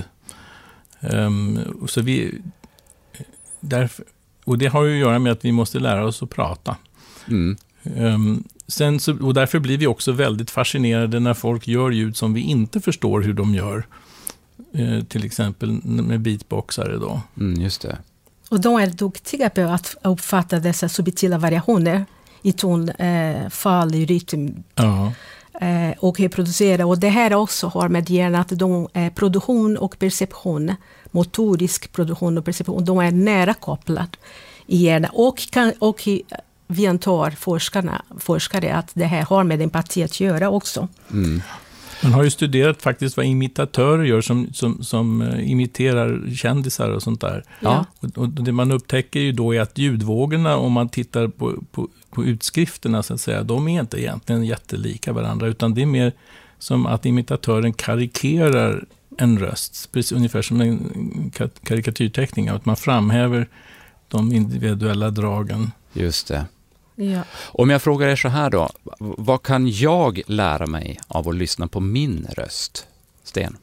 Um, så vi, därför, och det har ju att göra med att vi måste lära oss att prata. Mm. Um, sen så, och därför blir vi också väldigt fascinerade när folk gör ljud som vi inte förstår hur de gör. Uh, till exempel med beatboxare då. Mm, just det. Och de är duktiga på att uppfatta dessa subtila variationer i ton, eh, fall, i rytm. Ja. Eh, och reproducera. Och det här också har med hjärnan att de eh, produktion och perception, motorisk produktion och perception, de är nära kopplade i hjärnan. Och, kan, och vi antar forskarna, forskare att det här har med empati att göra också. Mm. Man har ju studerat faktiskt vad imitatörer gör som, som, som imiterar kändisar och sånt där. Ja. Och, och det man upptäcker ju då är att ljudvågorna, om man tittar på, på, på utskrifterna så att säga, de är inte egentligen jättelika varandra, utan det är mer som att imitatören karikerar en röst, precis ungefär som en karikatyrteckning, att man framhäver de individuella dragen. Just det. Ja. Om jag frågar er så här då, vad kan jag lära mig av att lyssna på min röst? Sten?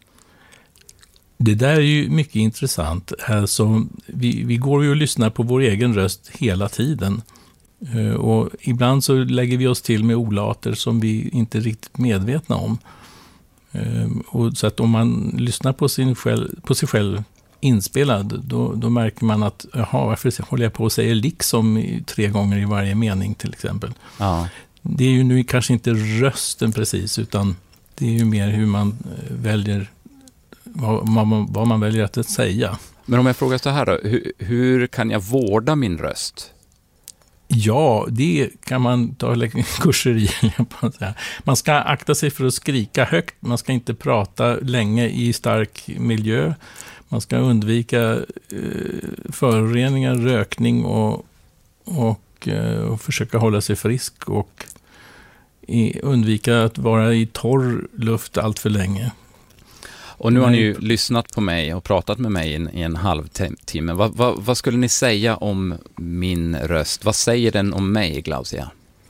Det där är ju mycket intressant. Alltså, vi, vi går ju och lyssnar på vår egen röst hela tiden. Och ibland så lägger vi oss till med olater som vi inte är riktigt medvetna om. Och så att om man lyssnar på, sin själv, på sig själv inspelad, då, då märker man att jaha, varför håller jag på och säger liksom tre gånger i varje mening till exempel. Ja. Det är ju nu kanske inte rösten precis, utan det är ju mer hur man väljer vad man, vad man väljer att säga. Men om jag frågar så här då, hur, hur kan jag vårda min röst? Ja, det kan man ta kurser i. Man ska akta sig för att skrika högt, man ska inte prata länge i stark miljö. Man ska undvika eh, föroreningar, rökning och, och, eh, och försöka hålla sig frisk och i, undvika att vara i torr luft allt för länge. Och nu har ni ju lyssnat på mig och pratat med mig i en, i en halvtimme. Vad, vad, vad skulle ni säga om min röst? Vad säger den om mig, Glaucia?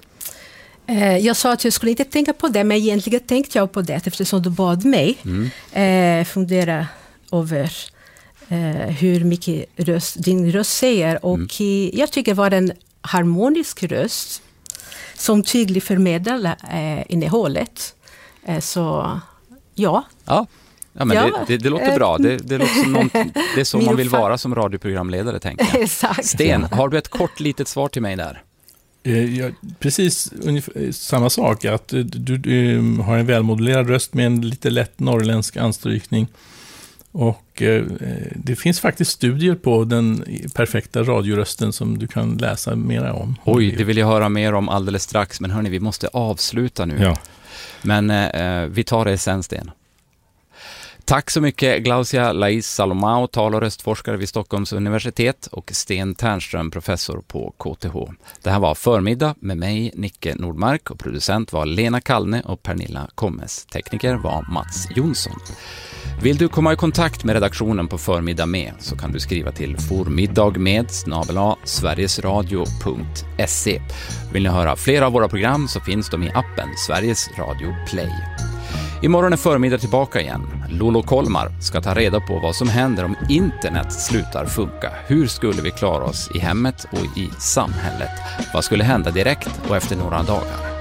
Eh, jag sa att jag skulle inte tänka på det, men egentligen tänkte jag på det eftersom du bad mig Mm. eh, fundera över eh, hur mycket röst, din röst säger. Och mm. jag tycker det var en harmonisk röst som tydligt förmedlar eh, innehållet. Eh, så ja. Ja. Ja, men ja, det, det, det låter bra. Det, det, låter som någon, det är så man vill vara som radioprogramledare, tänker jag. Exakt. Sten, har du ett kort litet svar till mig där? Ja, precis ungefär samma sak. Att du, du, du har en välmodulerad röst med en lite lätt norrländsk anstrykning. Och eh, det finns faktiskt studier på den perfekta radiorösten som du kan läsa mera om. Oj, det vill jag höra mer om alldeles strax. Men hörni, vi måste avsluta nu. Ja. Men eh, vi tar det sen, Sten. Tack så mycket Glaucia Lais Salomao, tal- och röstforskare vid Stockholms universitet, och Sten Ternström, professor på K T H. Det här var Förmiddag med mig, Nicke Nordmark, och producent var Lena Kallne och Pernilla Kommes. Tekniker var Mats Jonsson. Vill du komma i kontakt med redaktionen på Förmiddag med, så kan du skriva till formiddag snabel-a sverigesradio punkt se. Vill ni höra fler av våra program så finns de i appen Sveriges Radio Play. Imorgon är Förmiddag tillbaka igen. Lolo Kolmar ska ta reda på vad som händer om internet slutar funka. Hur skulle vi klara oss i hemmet och i samhället? Vad skulle hända direkt och efter några dagar?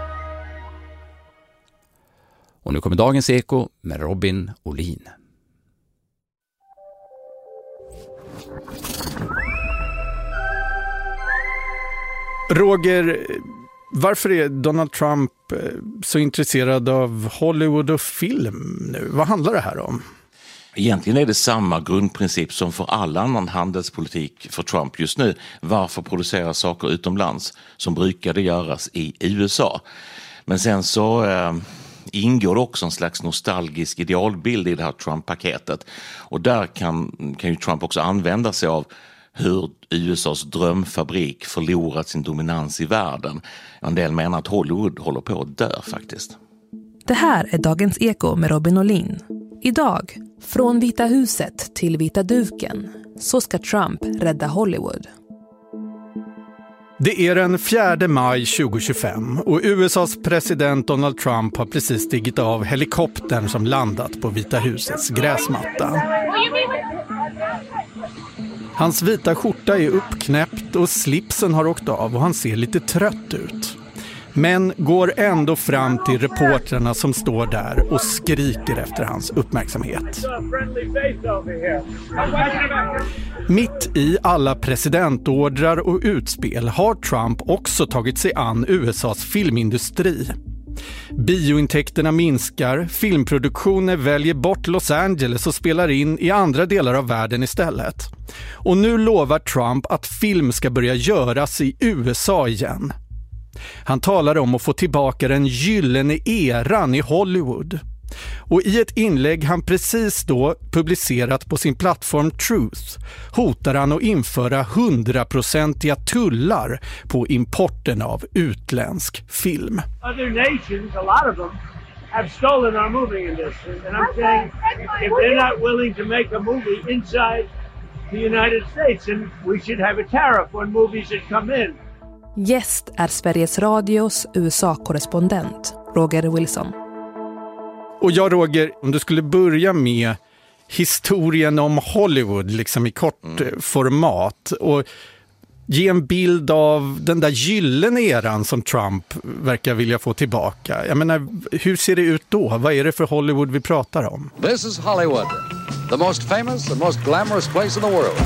Och nu kommer dagens Eko med Robin Olin. Roger, varför är Donald Trump så intresserad av Hollywood och film nu? Vad handlar det här om? Egentligen är det samma grundprincip som för all annan handelspolitik för Trump just nu. Varför producera saker utomlands som brukade göras i U S A? Men sen så eh, ingår det också en slags nostalgisk idealbild i det här Trump-paketet. Och där kan, kan ju Trump också använda sig av hur U S As drömfabrik förlorat sin dominans i världen. En del menar att Hollywood håller på att dö faktiskt. Det här är Dagens Eko med Robin Olin. Idag Från Vita huset till Vita duken, så ska Trump rädda Hollywood. Det är den fjärde maj tjugohundratjugofem och U S A:s president Donald Trump har precis stigit av helikoptern som landat på Vita husets gräsmatta. Hans vita skjorta är uppknäppt och slipsen har åkt av och han ser lite trött ut. Men går ändå fram till reportrarna som står där och skriker efter hans uppmärksamhet. Mitt i alla presidentordrar och utspel har Trump också tagit sig an U S A:s filmindustri. Biointäkterna minskar, filmproduktioner väljer bort Los Angeles och spelar in i andra delar av världen istället. Och nu lovar Trump att film ska börja göras i U S A igen. Han talar om att få tillbaka den gyllene eran i Hollywood. Och i ett inlägg han precis då publicerat på sin plattform Truth hotar han att införa hundraprocentiga tullar på importen av utländsk film. Other nations, a lot of them, have stolen our movie industry. And I'm saying, if they're not willing to make a movie inside the United States, then we should have a tariff on movies that come in. Gäst är Sveriges Radios U S A-korrespondent Roger Wilson. Och jag Roger, om du skulle börja med historien om Hollywood liksom i kort mm. format och ge en bild av den där gyllene eran som Trump verkar vilja få tillbaka. Jag menar, hur ser det ut då? Vad är det för Hollywood vi pratar om? This is Hollywood, the most famous and most glamorous place in the world.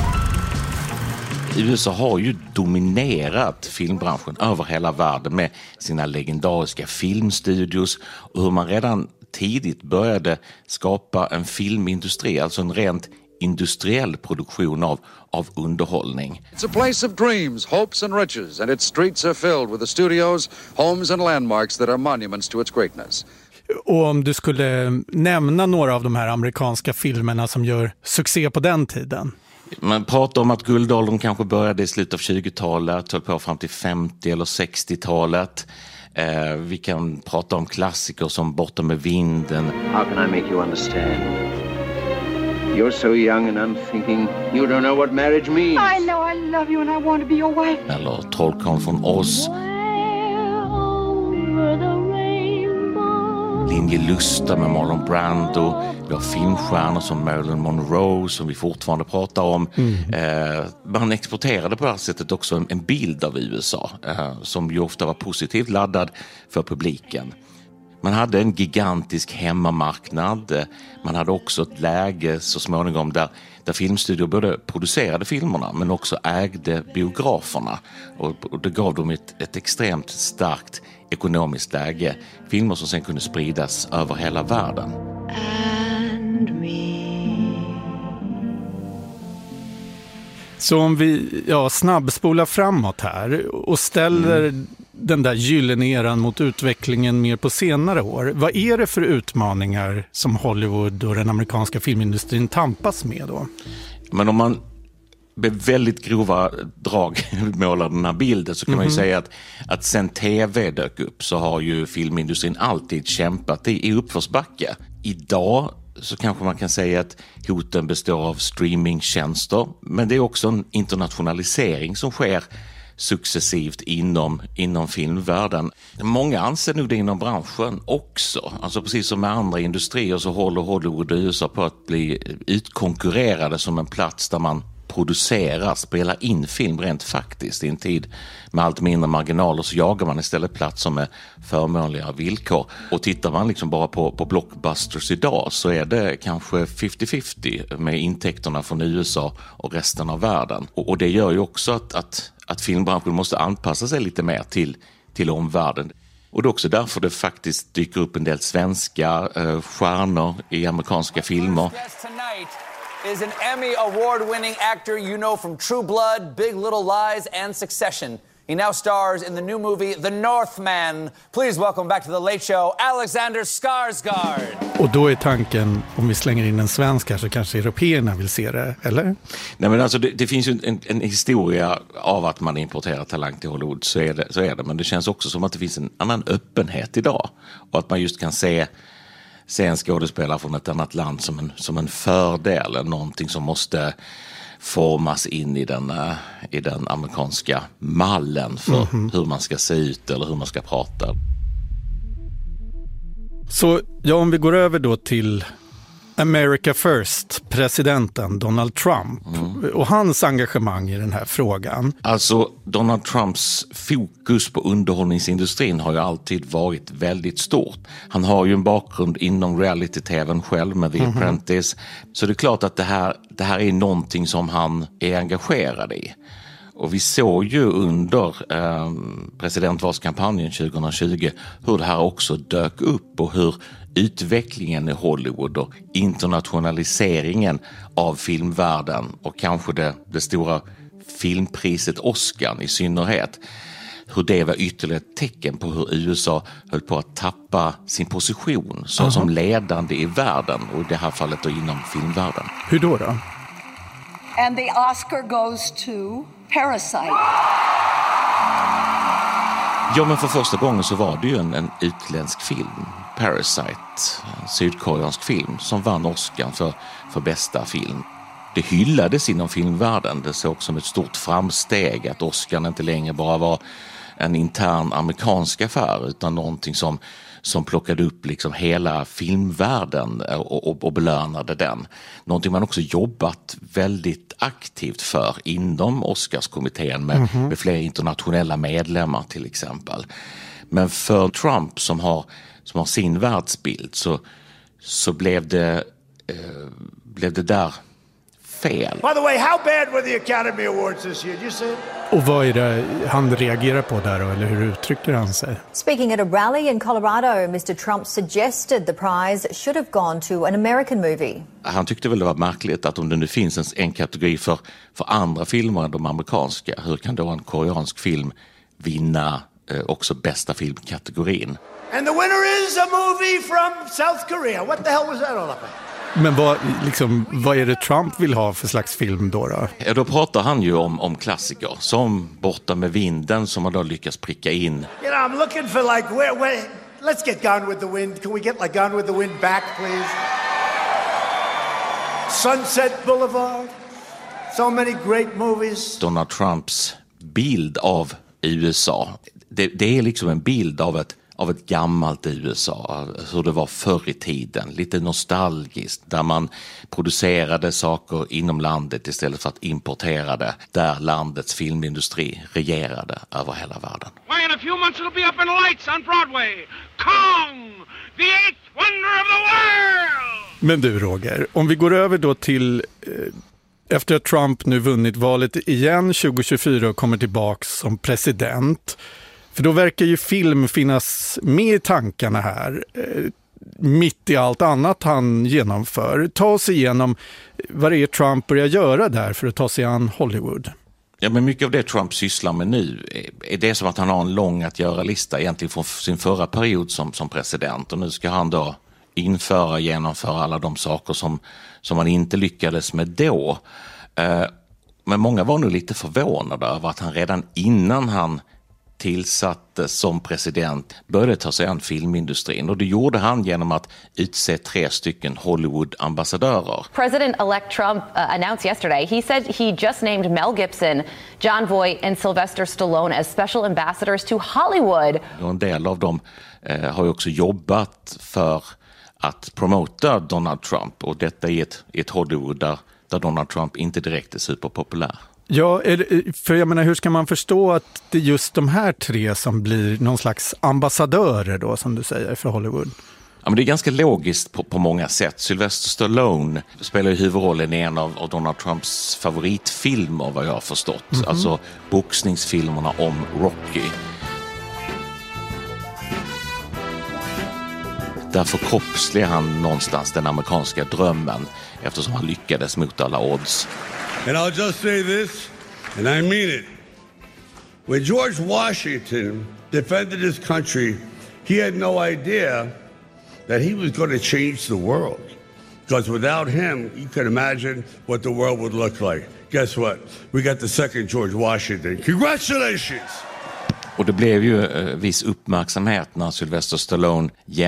U S A har ju dominerat filmbranschen över hela världen med sina legendariska filmstudios och hur man redan tidigt började skapa en filmindustri, alltså en rent industriell produktion av, av underhållning. It's a place of dreams, hopes and riches, and its streets are filled with the studios, homes and landmarks that are monuments to its greatness. Och om du skulle nämna några av de här amerikanska filmerna som gör succé på den tiden? Man pratar om att guldåldern kanske började i slutet av tjugotalet, höll på fram till femtio- eller sextiotalet. Eh, vi kan prata om klassiker som Borta med vinden. How can I make you understand? You're so young and unthinking. You don't know what marriage means. I know I love you and I want to be your wife. Eller Trollkarlen från Oz. Linje Lusta med Marlon Brando. Vi har filmstjärnor som Marilyn Monroe som vi fortfarande pratar om. Mm. Eh, man exporterade på det här sättet också en, en bild av U S A eh, som ju ofta var positivt laddad för publiken. Man hade en gigantisk hemmamarknad. Man hade också ett läge så småningom där, där filmstudior både producerade filmerna men också ägde biograferna. Och, och det gav dem ett, ett extremt starkt ekonomiskt läge. Filmer som sen kunde spridas över hela världen. Så om vi ja, snabbspolar framåt här och ställer mm. den där gyllene eran mot utvecklingen mer på senare år. Vad är det för utmaningar som Hollywood och den amerikanska filmindustrin tampas med då? Men om man med väldigt grova drag målar den här bilden så kan mm-hmm. man ju säga att, att sen tv dök upp så har ju filmindustrin alltid kämpat i, i uppförsbacke. Idag så kanske man kan säga att hoten består av streamingtjänster, men det är också en internationalisering som sker successivt inom, inom filmvärlden. Många anser nog det inom branschen också. Alltså precis som med andra industrier så håller Hollywood och U S A på att bli utkonkurrerade som en plats där man producerar, spelar in film rent faktiskt. I en tid med allt mindre marginaler så jagar man istället platser med förmånliga villkor. Och tittar man liksom bara på, på blockbusters idag så är det kanske femtio femtio med intäkterna från U S A och resten av världen. Och, och det gör ju också att, att, att filmbranschen måste anpassa sig lite mer till, till omvärlden. Och det är också därför det faktiskt dyker upp en del svenska eh, stjärnor i amerikanska filmer. Is an Emmy award-winning actor you know from True Blood, Big Little Lies, and Succession. He now stars in the new movie The Northman. Please welcome back to the Late Show, Alexander Skarsgård. Och då är tanken, om vi slänger in en svensk här så kanske européerna vill se det, eller? Nej, men alltså det, det finns ju en, en historia av att man importerar talang till Hollywood, så är, det, så är det. Men det känns också som att det finns en annan öppenhet idag. Och att man just kan se se en skådespelare från ett annat land som en, som en fördel, någonting som måste formas in i den, i den amerikanska mallen för mm-hmm. hur man ska se ut eller hur man ska prata. Så ja, om vi går över då till America First, presidenten Donald Trump mm. och hans engagemang i den här frågan. Alltså Donald Trumps fokus på underhållningsindustrin har ju alltid varit väldigt stort. Han har ju en bakgrund inom reality-tvn själv med The mm-hmm. Apprentice. Så det är klart att det här, det här är någonting som han är engagerad i. Och vi såg ju under eh, presidentvalskampanjen tjugohundratjugo hur det här också dök upp och hur utvecklingen i Hollywood och internationaliseringen av filmvärlden och kanske det, det stora filmpriset Oscar i synnerhet, hur det var ytterligare ett tecken på hur U S A höll på att tappa sin position så, uh-huh. som ledande i världen och i det här fallet då inom filmvärlden. Hur då då? And the Oscar goes to Parasite. Ja, men för första gången så var det ju en, en utländsk film, Parasite, en sydkoreansk film som vann Oscar för, för bästa film. Det hyllades inom filmvärlden, det såg som ett stort framsteg att Oscar inte längre bara var en intern amerikansk affär utan någonting som, som plockade upp liksom hela filmvärlden och, och, och belönade den. Någonting man också jobbat väldigt aktivt för inom Oscarskommittén med, mm-hmm. med fler internationella medlemmar till exempel. Men för Trump som har, som har sin världsbild så, så blev, det, eh, blev det där fel. By the way, how bad were the Academy Awards this year? Did you see? Och vad är det han reagerar på där då, eller hur uttrycker han sig? Speaking at a rally in Colorado, Mister Trump suggested the prize should have gone to an American movie. Han tyckte väl det var märkligt att om det nu finns en, en kategori för, för andra filmer än de amerikanska, hur kan då en koreansk film vinna eh, också bästa filmkategorin? And the winner is a movie from South Korea. What the hell was that all about? Men vad, liksom, vad är det Trump vill ha för slags film då? Då, ja, då pratar han ju om, om klassiker som Borta med vinden som man då lyckas pricka in. You know, I'm looking for like, where, where, let's get Gone with the Wind. Can we get like Gone with the Wind back, please? Sunset Boulevard. So many great movies. Donald Trumps bild av U S A, det, det är liksom en bild av ett av ett gammalt U S A, hur det var förr i tiden, lite nostalgiskt, där man producerade saker inom landet istället för att importera det, där landets filmindustri regerade över hela världen. Why, in a few months it'll be up in lights on Broadway. Kong, the eighth wonder of the world! Men du Roger, om vi går över då till eh, efter att Trump nu vunnit valet igen tjugo tjugofyra och kommer tillbaks som president. För då verkar ju film finnas med i tankarna här, eh, mitt i allt annat han genomför. Ta oss igenom vad det är Trump börjar göra där för att ta sig an Hollywood. Ja, men mycket av det Trump sysslar med nu är det som att han har en lång att göra-lista egentligen från sin förra period som, som president. Och nu ska han då införa och genomföra alla de saker som, som han inte lyckades med då. Eh, men många var nu lite förvånade över att han redan innan han tillsattes som president började ta sig an filmindustrin och det gjorde han genom att utse tre stycken Hollywood-ambassadörer. President-elect Trump uh, announced yesterday he said he just named Mel Gibson, John Voight and Sylvester Stallone as special ambassadors to Hollywood. Och en del av dem eh, har ju också jobbat för att promota Donald Trump och detta är ett, ett Hollywood där, där Donald Trump inte direkt är superpopulär. Ja, för jag menar, hur ska man förstå att det är just de här tre som blir någon slags ambassadörer då, som du säger, för Hollywood? Ja, men det är ganska logiskt på, på många sätt. Sylvester Stallone spelar ju huvudrollen i en av, av Donald Trumps favoritfilmer, vad jag har förstått. Mm-hmm. Alltså boxningsfilmerna om Rocky. Där förkroppsligar han någonstans den amerikanska drömmen eftersom han lyckades mot alla odds. And I'll just say this, and I mean it. When George Washington defended his country, he had no idea that he was going to change the world. Because without him, you can imagine what the world would look like. Guess what? We got the second George Washington. Congratulations! Och det blev ju eh, viss uppmärksamhet när Sylvester Stallone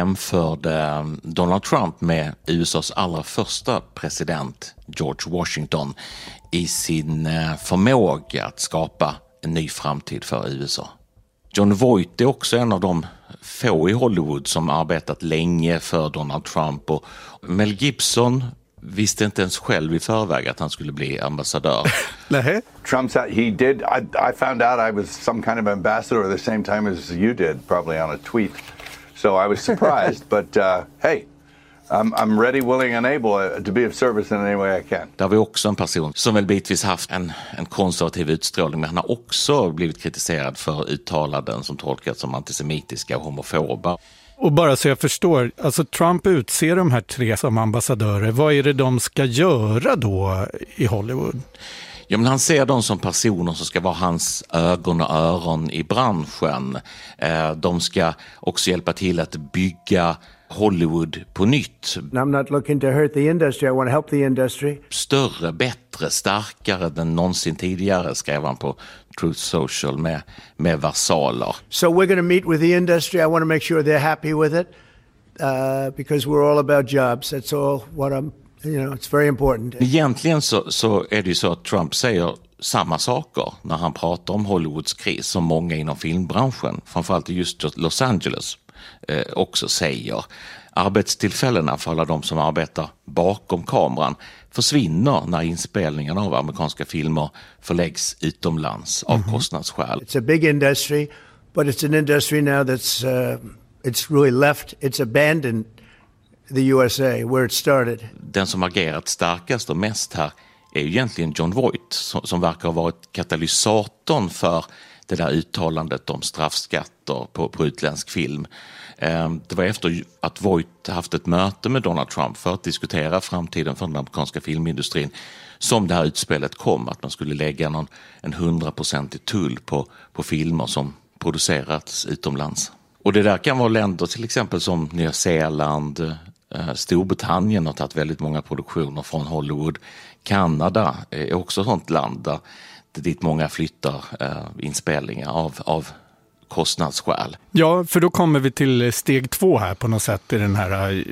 jämförde Donald Trump med U S A:s allra första president, George Washington, i sin eh, förmåga att skapa en ny framtid för U S A. Jon Voight är också en av de få i Hollywood som arbetat länge för Donald Trump, och Mel Gibson visste inte ens själv i förväg att han skulle bli ambassadör. Nej. Trump's out, he did. I, I found out I was some kind of ambassador at the same time as you did, probably on a tweet. So I was surprised, but uh, hey, I'm, I'm ready, willing and able to be of service in any way I can. Där var också en person som väl bitvis haft en, en konservativ utstrålning, men han har också blivit kritiserad för uttalanden som tolkats som antisemitiska och homofoba. Och bara så jag förstår, alltså Trump utser de här tre som ambassadörer. Vad är det de ska göra då i Hollywood? Ja, men han ser dem som personer som ska vara hans ögon och öron i branschen. De ska också hjälpa till att bygga Hollywood på nytt. I'm not looking to hurt the industry. I want to help the industry. Större, bättre, starkare än någonsin tidigare, skrev han på Truth Social med, med versaler. So we're going to meet with the industry. I want to make sure they're happy with it uh, because we're all about jobs. That's all what I'm, you know, it's very important. Egentligen så, så är det ju så att Trump säger samma saker när han pratar om Hollywoods kris som många inom filmbranschen, framförallt just Los Angeles, eh, också säger. Arbetstillfällena för alla de som arbetar bakom kameran försvinner när inspelningen av amerikanska filmer förläggs utomlands av mm-hmm. kostnadsskäl. It's a big industry, but it's an industry now that's uh, it's really left, it's abandoned the U S A where it started. Den som agerat starkast och mest här är ju egentligen Jon Voight, som, som verkar ha varit katalysatorn för det där uttalandet om straffskatter på, på utländsk film. Det var efter att Voight haft ett möte med Donald Trump för att diskutera framtiden för den amerikanska filmindustrin som det här utspelet kom, att man skulle lägga någon, en hundraprocentig tull på, på filmer som producerats utomlands. Och det där kan vara länder till exempel som Nya Zeeland, Storbritannien har tagit väldigt många produktioner från Hollywood. Kanada är också ett sånt land där dit många flyttar inspelningar av, av kostnadsskäl. Ja, för då kommer vi till steg två här på något sätt i den här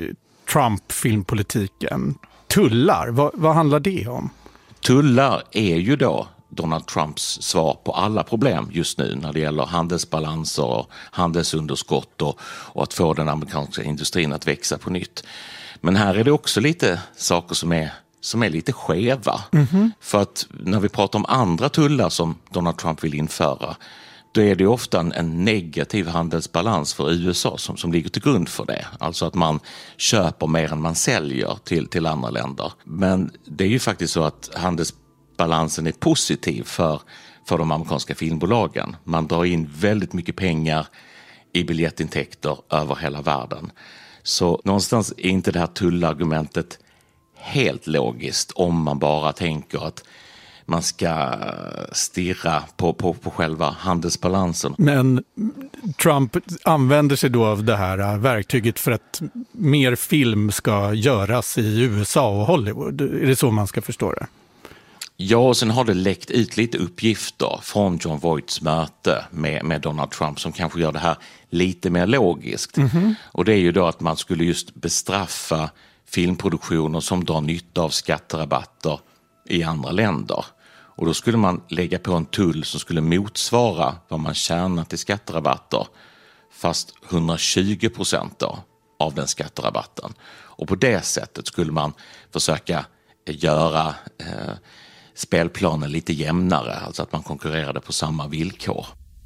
Trump-filmpolitiken. Tullar, vad, vad handlar det om? Tullar är ju då Donald Trumps svar på alla problem just nu när det gäller handelsbalanser och handelsunderskott och, och att få den amerikanska industrin att växa på nytt. Men här är det också lite saker som är som är lite skeva. Mm-hmm. För att när vi pratar om andra tullar som Donald Trump vill införa, då är det ofta en, en negativ handelsbalans för U S A som, som ligger till grund för det. Alltså att man köper mer än man säljer till, till andra länder. Men det är ju faktiskt så att handelsbalansen är positiv för, för de amerikanska filmbolagen. Man drar in väldigt mycket pengar i biljettintäkter över hela världen. Så någonstans är inte det här tullargumentet helt logiskt om man bara tänker att man ska stirra på, på, på själva handelsbalansen. Men Trump använder sig då av det här verktyget för att mer film ska göras i U S A och Hollywood. Är det så man ska förstå det? Ja, och sen har det läckt ut lite uppgifter från Jon Voights möte med, med Donald Trump som kanske gör det här lite mer logiskt. Mm-hmm. Och det är ju då att man skulle just bestraffa filmproduktioner som drar nytta av skatterabatter i andra länder. Och då skulle man lägga på en tull som skulle motsvara vad man tjänar till skatterabatter, fast hundratjugo procent då av den skatterabatten. Och på det sättet skulle man försöka göra eh, spelplanen lite jämnare, alltså att man konkurrerade på samma villkor.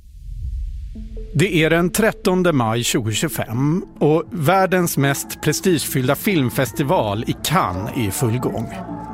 Det är den trettonde maj tjugohundratjugofem och världens mest prestigefyllda filmfestival i Cannes är i full gång.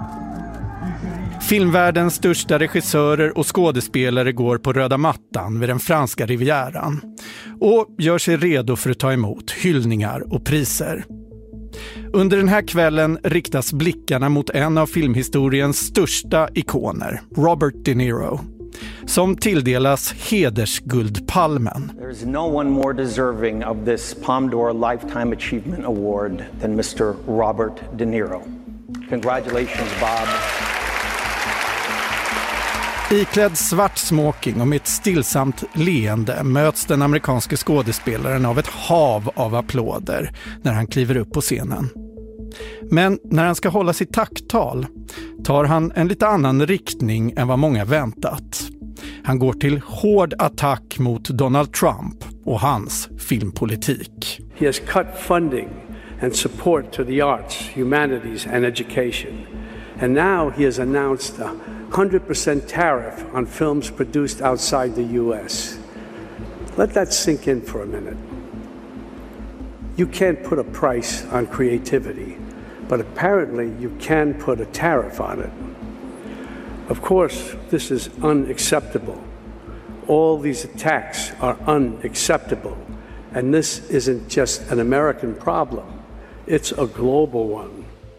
Filmvärldens största regissörer och skådespelare går på röda mattan vid den franska rivieran och gör sig redo för att ta emot hyllningar och priser. Under den här kvällen riktas blickarna mot en av filmhistoriens största ikoner, Robert De Niro, som tilldelas hedersguldpalmen. There is no one more deserving of this Palme d'Or Lifetime Achievement Award than mister Robert De Niro. Congratulations, Bob. Iklädd svart smoking och med ett stillsamt leende möts den amerikanske skådespelaren av ett hav av applåder när han kliver upp på scenen. Men när han ska hålla sitt tacktal tar han en lite annan riktning än vad många väntat. Han går till hård attack mot Donald Trump och hans filmpolitik. He has cut funding and support to the arts, humanities and education. And now he has announced a one hundred percent tariff on films produced outside the U S. Let that sink in for a minute. You can't put a price on creativity, but apparently you can put a tariff on it. Of course, this is unacceptable. All these attacks are unacceptable. And this isn't just an American problem. It's a global one.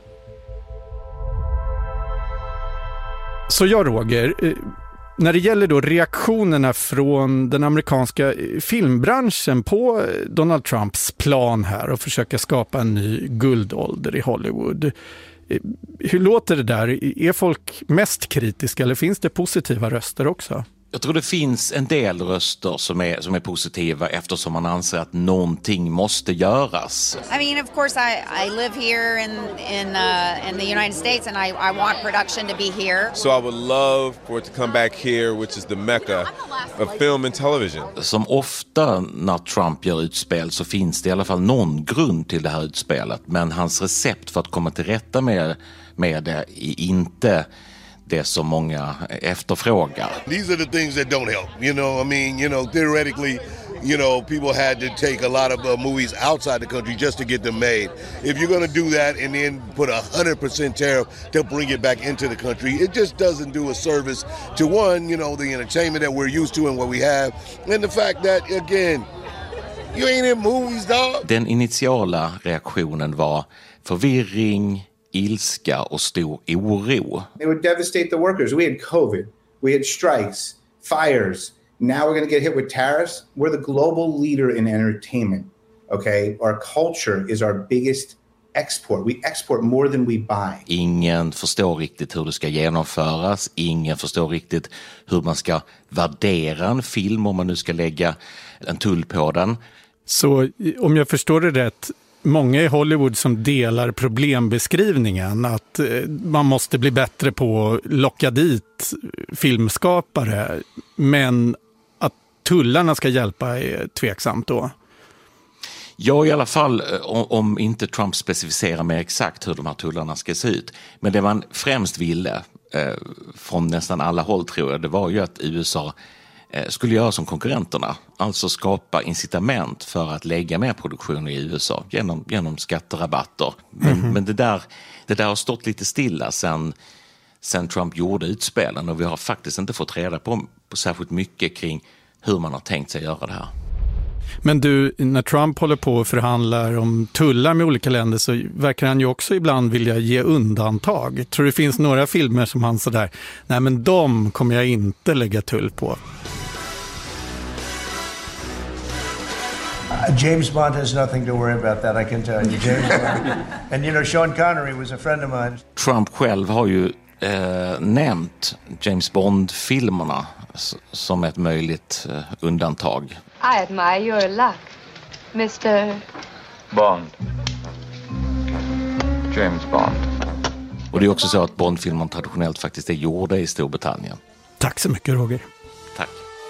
Så jag, Roger, när det gäller då reaktionerna från den amerikanska filmbranschen på Donald Trumps plan här och försöka skapa en ny guldålder i Hollywood. Hur låter det där? Är folk mest kritiska eller finns det positiva röster också? Jag tror det finns en del röster som är, som är positiva eftersom man anser att någonting måste göras. I mean, of course, I, I live here in in uh, in the United States, and I, I want production to be here. So I would love for it to come back here, which is the mecca of film and television. Som ofta när Trump gör utspel så finns det i alla fall någon grund till det här utspelet. Men hans recept för att komma till rätta med, med det är inte det som många efterfrågar. These are the things that don't help. You know, I mean, you know, theoretically, you know, people had to take a lot of uh, movies outside the country just to get them made. If you're going to do that and then put a one hundred percent tariff to bring it back into the country, it just doesn't do a service to one, you know, the entertainment that we're used to and what we have. And the fact that, again, you ain't in movies, dog. Den initiala reaktionen var förvirring, ilska och stor oro. They would devastate the workers. We had COVID, we had strikes, fires. Now we're going to get hit with tariffs. We're the global leader in entertainment. Okay, our culture is our biggest export. We export more than we buy. Ingen förstår riktigt hur det ska genomföras. Ingen förstår riktigt hur man ska värdera en film om man nu ska lägga en tull på den. Så om jag förstår det rätt, många i Hollywood som delar problembeskrivningen att man måste bli bättre på att locka dit filmskapare, men att tullarna ska hjälpa är tveksamt då. Ja, i alla fall om, om inte Trump specificerar mer exakt hur de här tullarna ska se ut. Men det man främst ville eh, från nästan alla håll tror jag, det var ju att U S A skulle göra som konkurrenterna, alltså skapa incitament för att lägga mer produktion i U S A genom, genom skatterabatter. Men, mm-hmm. men det, där, det där har stått lite stilla sen, sen Trump gjorde utspelen och vi har faktiskt inte fått reda på, på särskilt mycket kring hur man har tänkt sig göra det här. Men du, när Trump håller på och förhandlar om tullar med olika länder så verkar han ju också ibland vilja ge undantag. Tror du det finns några filmer som han sådär, nej men de kommer jag inte lägga tull på? James Bond has nothing to worry about that, I can tell you. James Bond. And you know, Sean Connery was a friend of mine. Trump själv har ju eh, nämnt James Bond-filmerna s- som ett möjligt eh, undantag. I admire your luck, mister Bond. James Bond. Och det är också så att Bond-filmer traditionellt faktiskt är gjorda i Storbritannien. Tack så mycket, Roger. Tack.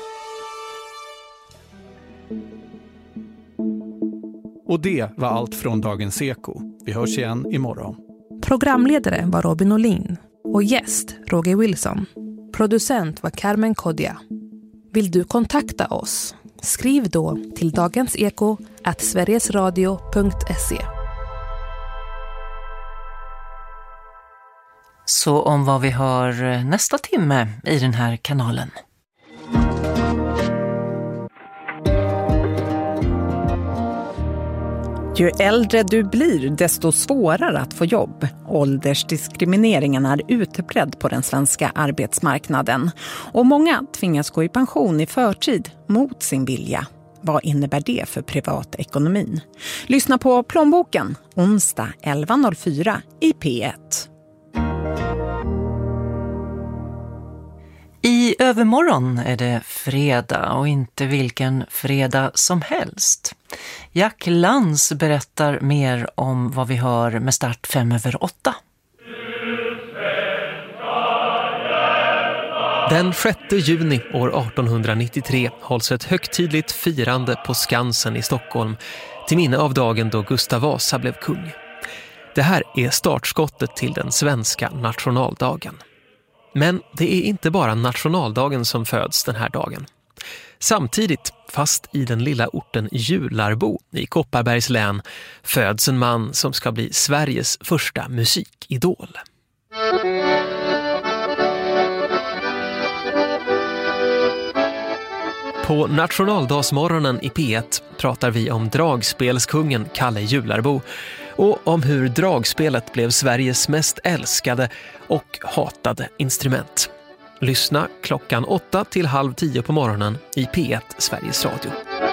Och det var allt från Dagens Eko. Vi hörs igen imorgon. Programledare var Robin Olin och gäst Roger Wilson. Producent var Carmen Kodia. Vill du kontakta oss? Skriv då till dagenseko at sverigesradio punkt se. Så om vad vi hör nästa timme i den här kanalen. Ju äldre du blir, desto svårare att få jobb. Åldersdiskrimineringen är utbredd på den svenska arbetsmarknaden. Och många tvingas gå i pension i förtid mot sin vilja. Vad innebär det för privatekonomin? Lyssna på Plånboken onsdag elva noll fyra i P ett. I I övermorgon är det fredag och inte vilken fredag som helst. Jack Lantz berättar mer om vad vi hör med start fem över åtta. Den sjätte juni år artonhundranittiotre hålls ett högtidligt firande på Skansen i Stockholm till minne av dagen då Gustav Vasa blev kung. Det här är startskottet till den svenska nationaldagen. Men det är inte bara nationaldagen som föds den här dagen. Samtidigt, fast i den lilla orten Jularbo i Kopparbergs län, föds en man som ska bli Sveriges första musikidol. På nationaldagsmorgonen i P ett pratar vi om dragspelskungen Kalle Jularbo och om hur dragspelet blev Sveriges mest älskade och hatade instrument. Lyssna klockan åtta till halv tio på morgonen i P ett Sveriges Radio.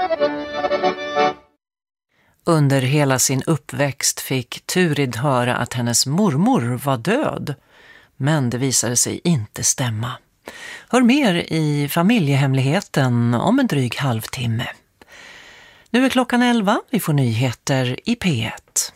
Under hela sin uppväxt fick Turid höra att hennes mormor var död. Men det visade sig inte stämma. Hör mer i Familjehemligheten om en dryg halvtimme. Nu är klockan elva, vi får nyheter i P ett.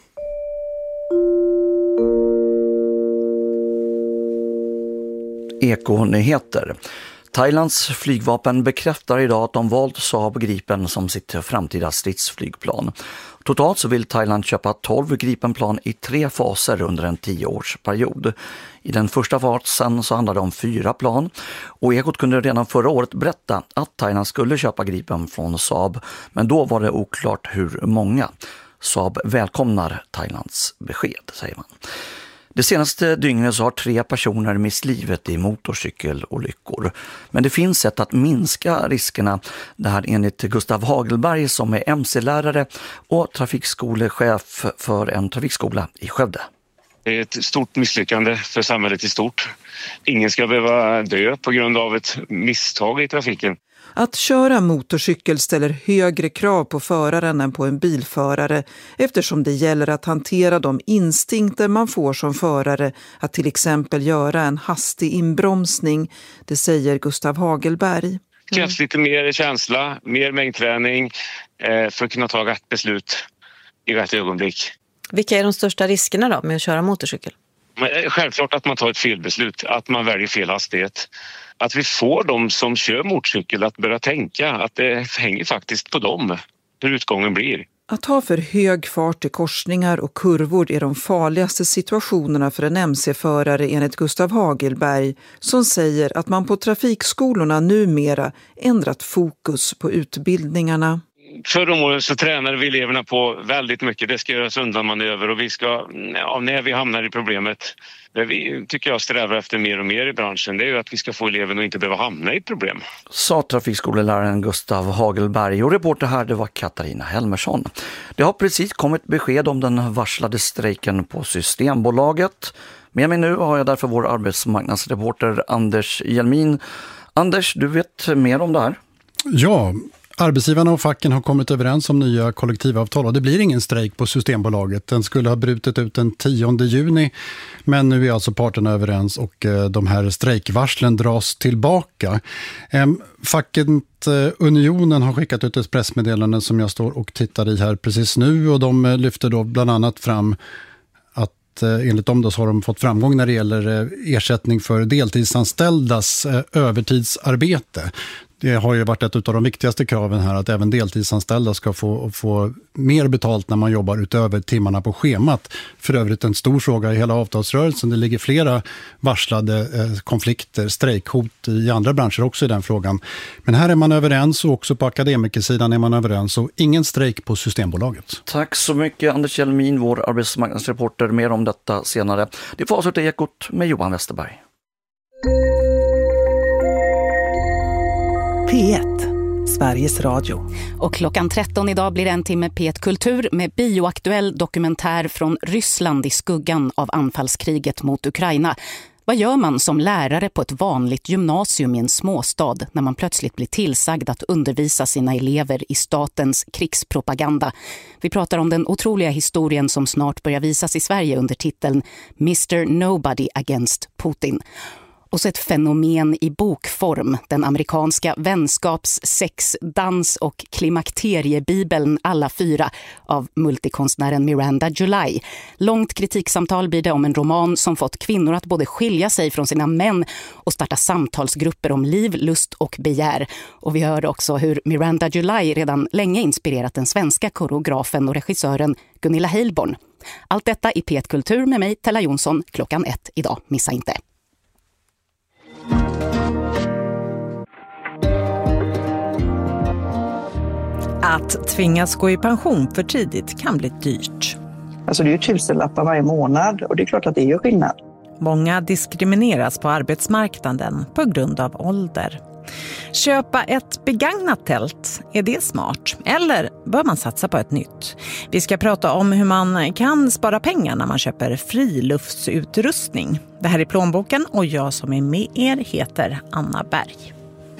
Ekonyheter. Thailands flygvapen bekräftar idag att de valt Saab Gripen som sitt framtida stridsflygplan. Totalt så vill Thailand köpa tolv Gripenplan i tre faser under en tioårsperiod. I den första fasen så handlade det om fyra plan och Ekot kunde redan förra året berätta att Thailand skulle köpa Gripen från Saab, men då var det oklart hur många. Saab välkomnar Thailands besked, säger man. Det senaste dygnet så har tre personer mist livet i motorcykelolyckor. Men det finns sätt att minska riskerna. Det här enligt Gustav Hagelberg som är M C-lärare och trafikskolechef för en trafikskola i Skövde. Det är ett stort misslyckande för samhället i stort. Ingen ska behöva dö på grund av ett misstag i trafiken. Att köra motorcykel ställer högre krav på föraren än på en bilförare eftersom det gäller att hantera de instinkter man får som förare att till exempel göra en hastig inbromsning, det säger Gustav Hagelberg. Det krävs lite mer känsla, mer mängdträning eh, för att kunna ta rätt beslut i rätt ögonblick. Vilka är de största riskerna då med att köra motorcykel? Självklart att man tar ett felbeslut, att man väljer fel hastighet. Att vi får de som kör motorcykel att börja tänka att det hänger faktiskt på dem hur utgången blir. Att ha för hög fart i korsningar och kurvor är de farligaste situationerna för en M C-förare enligt Gustav Hagelberg som säger att man på trafikskolorna numera ändrat fokus på utbildningarna. Förra året så tränade vi eleverna på väldigt mycket. Det ska göras undanmanöver och vi ska, ja, när vi hamnar i problemet, det vi tycker jag strävar efter mer och mer i branschen, det är ju att vi ska få eleven att inte behöva hamna i ett problem. Sa trafikskoleläraren Gustav Hagelberg och reporter här det var Katarina Helmersson. Det har precis kommit besked om den varslade strejken på Systembolaget. Med mig nu har jag därför vår arbetsmarknadsreporter Anders Hjelmin. Anders, du vet mer om det här? Ja, arbetsgivarna och facken har kommit överens om nya kollektivavtal och det blir ingen strejk på Systembolaget. Den skulle ha brutit ut den tionde juni men nu är alltså parterna överens och de här strejkvarslen dras tillbaka. Facket Unionen har skickat ut ett pressmeddelande som jag står och tittar i här precis nu och de lyfter då bland annat fram att enligt dem då så har de fått framgång när det gäller ersättning för deltidsanställdas övertidsarbete. Det har ju varit ett av de viktigaste kraven här att även deltidsanställda ska få, få mer betalt när man jobbar utöver timmarna på schemat. För övrigt en stor fråga i hela avtalsrörelsen. Det ligger flera varslade eh, konflikter, strejkhot i andra branscher också i den frågan. Men här är man överens och också på akademikersidan är man överens och ingen strejk på Systembolaget. Tack så mycket Anders Hjelmin, vår arbetsmarknadsreporter. Mer om detta senare. Det får avsluta Ekot med Johan Westerberg. P ett, Sveriges Radio. Och klockan tretton idag blir en timme P ett Kultur med bioaktuell dokumentär från Ryssland i skuggan av anfallskriget mot Ukraina. Vad gör man som lärare på ett vanligt gymnasium i en småstad när man plötsligt blir tillsagd att undervisa sina elever i statens krigspropaganda? Vi pratar om den otroliga historien som snart börjar visas i Sverige under titeln mister Nobody Against Putin. Och så ett fenomen i bokform, den amerikanska vänskaps-, sex-, dans- och klimakteriebibeln Alla fyra av multikonstnären Miranda July. Långt kritiksamtal blir det om en roman som fått kvinnor att både skilja sig från sina män och starta samtalsgrupper om liv, lust och begär. Och vi hörde också hur Miranda July redan länge inspirerat den svenska koreografen och regissören Gunilla Heilborn. Allt detta i P ett Kultur med mig, Tella Jonsson, klockan ett idag. Missa inte. Att tvingas gå i pension för tidigt kan bli dyrt. Alltså det är ju tusenlappar varje månad och det är klart att det gör skillnad. Många diskrimineras på arbetsmarknaden på grund av ålder. Köpa ett begagnat tält, är det smart? Eller bör man satsa på ett nytt? Vi ska prata om hur man kan spara pengar när man köper friluftsutrustning. Det här är Plånboken och jag som är med er heter Anna Berg.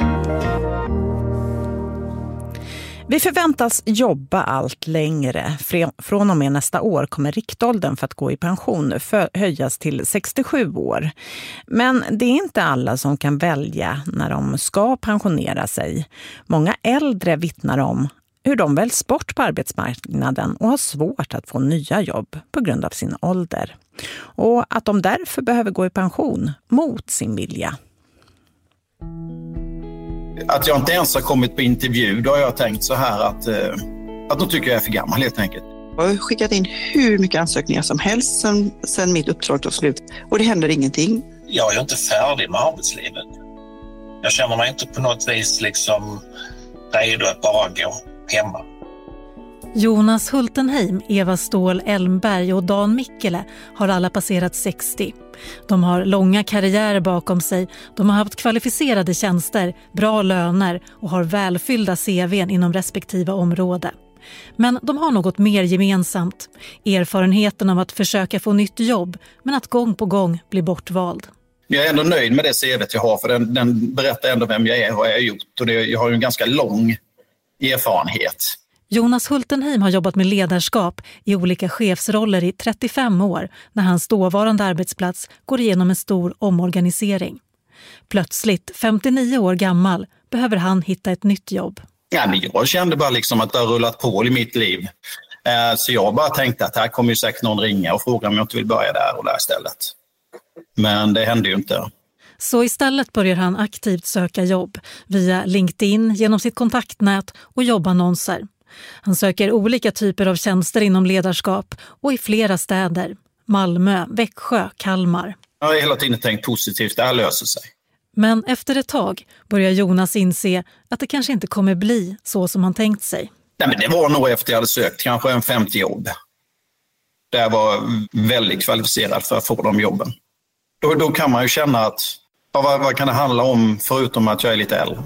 Vi förväntas jobba allt längre. Från och med nästa år kommer riktåldern för att gå i pension höjas till sextiosju år. Men det är inte alla som kan välja när de ska pensionera sig. Många äldre vittnar om hur de väljs bort på arbetsmarknaden och har svårt att få nya jobb på grund av sin ålder. Och att de därför behöver gå i pension mot sin vilja. Att jag inte ens har kommit på intervju, då har jag tänkt så här att, eh, att de tycker jag är för gammal helt enkelt. Jag har skickat in hur mycket ansökningar som helst sen, sen mitt uppdrag tog slut och det händer ingenting. Jag är inte färdig med arbetslivet. Jag känner mig inte på något vis liksom redo att bara gå hemma. Jonas Hultenheim, Eva Ståhl Elmberg och Dan Mikkele har alla passerat sextio. De har långa karriärer bakom sig, de har haft kvalificerade tjänster, bra löner och har välfyllda C V:n inom respektive område. Men de har något mer gemensamt, erfarenheten av att försöka få nytt jobb men att gång på gång bli bortvald. Jag är ändå nöjd med det C V:t jag har för den, den berättar ändå vem jag är och vad jag har gjort och det, jag har ju en ganska lång erfarenhet. Jonas Hultenheim har jobbat med ledarskap i olika chefsroller i trettiofem år när hans dåvarande arbetsplats går igenom en stor omorganisering. Plötsligt, femtionio år gammal, behöver han hitta ett nytt jobb. Ja, men jag kände bara liksom att det har rullat på i mitt liv. Så jag bara tänkte att här kommer ju säkert någon ringa och fråga om jag inte vill börja där och där istället. Men det hände ju inte. Så istället börjar han aktivt söka jobb via LinkedIn, genom sitt kontaktnät och jobbannonser. Han söker olika typer av tjänster inom ledarskap och i flera städer. Malmö, Växjö, Kalmar. Jag har hela tiden tänkt positivt, det här löser sig. Men efter ett tag börjar Jonas inse att det kanske inte kommer bli så som han tänkt sig. Nej, men det var nog efter jag hade sökt kanske en femtio jobb. Där jag var väldigt kvalificerad för att få de jobben. Då, då kan man ju känna att ja, vad, vad kan det handla om förutom att jag är lite äldre?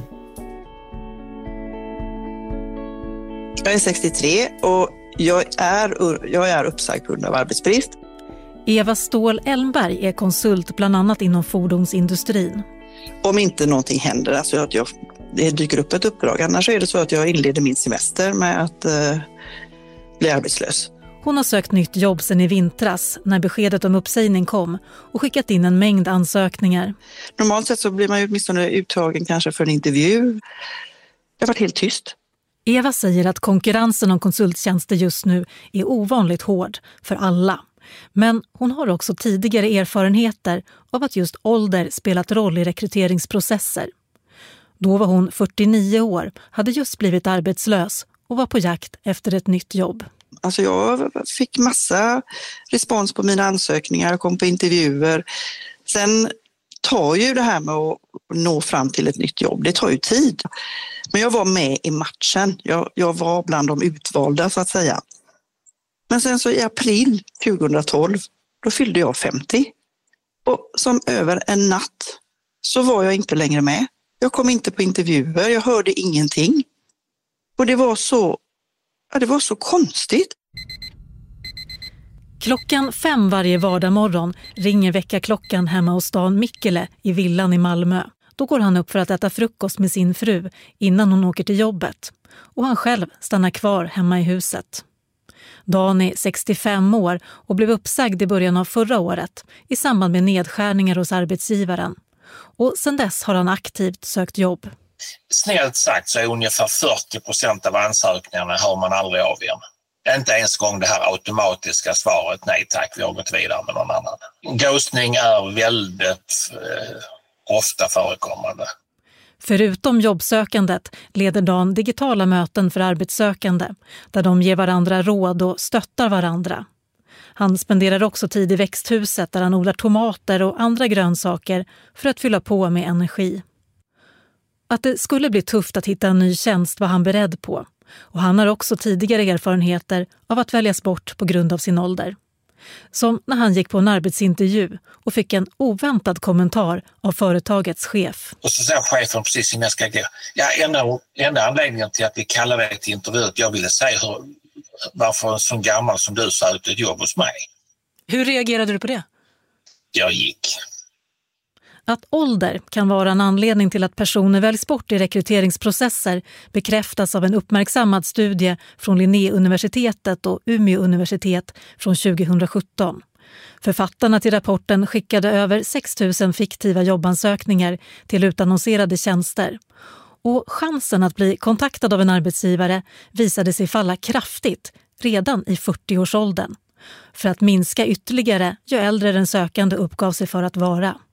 Jag är sextiotre och jag är, jag är uppsagd på grund av arbetsbrist. Eva Ståhl Elmberg är konsult bland annat inom fordonsindustrin. Om inte någonting händer, alltså att jag, det dyker upp ett uppdrag, annars är det så att jag inleder min semester med att uh, bli arbetslös. Hon har sökt nytt jobb sedan i vintras när beskedet om uppsägning kom och skickat in en mängd ansökningar. Normalt sett så blir man ju åtminstone uttagen kanske för en intervju. Det har varit helt tyst. Eva säger att konkurrensen om konsulttjänster just nu är ovanligt hård för alla. Men hon har också tidigare erfarenheter av att just ålder spelat roll i rekryteringsprocesser. Då var hon fyrtionio år, hade just blivit arbetslös och var på jakt efter ett nytt jobb. Alltså jag fick massa respons på mina ansökningar och kom på intervjuer. Sen tar ju det här med att nå fram till ett nytt jobb, det tar ju tid. Men jag var med i matchen, jag, jag var bland de utvalda så att säga. Men sen så i april tjugohundratolv, då fyllde jag femtio. Och som över en natt så var jag inte längre med. Jag kom inte på intervjuer, jag hörde ingenting. Och det var så, ja, det var så konstigt. Klockan fem varje vardagsmorgon ringer väckarklockan hemma hos Dan Mikkele i villan i Malmö. Då går han upp för att äta frukost med sin fru innan hon åker till jobbet. Och han själv stannar kvar hemma i huset. Dan är sextiofem år och blev uppsagd i början av förra året i samband med nedskärningar hos arbetsgivaren. Och sedan dess har han aktivt sökt jobb. Snällt sagt så är ungefär fyrtio procent av ansökningarna hör man aldrig av igen. Inte ens gång det här automatiska svaret nej tack, vi har gått vidare med någon annan. Ghostning är väldigt eh, ofta förekommande. Förutom jobbsökandet leder Dan digitala möten för arbetssökande där de ger varandra råd och stöttar varandra. Han spenderar också tid i växthuset där han odlar tomater och andra grönsaker för att fylla på med energi. Att det skulle bli tufft att hitta en ny tjänst var han beredd på. Och han har också tidigare erfarenheter av att väljas bort på grund av sin ålder. Som när han gick på en arbetsintervju och fick en oväntad kommentar av företagets chef. Och så säger chefen precis innan jag ska gå. Ja, enda, enda anledningen till att vi kallade dig till intervju att jag ville säga hur, varför en sån gammal som du sökte ett jobb hos mig. Hur reagerade du på det? Jag gick. Att ålder kan vara en anledning till att personer väljs bort i rekryteringsprocesser bekräftas av en uppmärksammad studie från Linnéuniversitetet och Umeå universitet från tjugohundrasjutton. Författarna till rapporten skickade över sex tusen fiktiva jobbansökningar till utannonserade tjänster. Och chansen att bli kontaktad av en arbetsgivare visade sig falla kraftigt redan i fyrtioårsåldern. För att minska ytterligare ju äldre den sökande uppgav sig för att vara.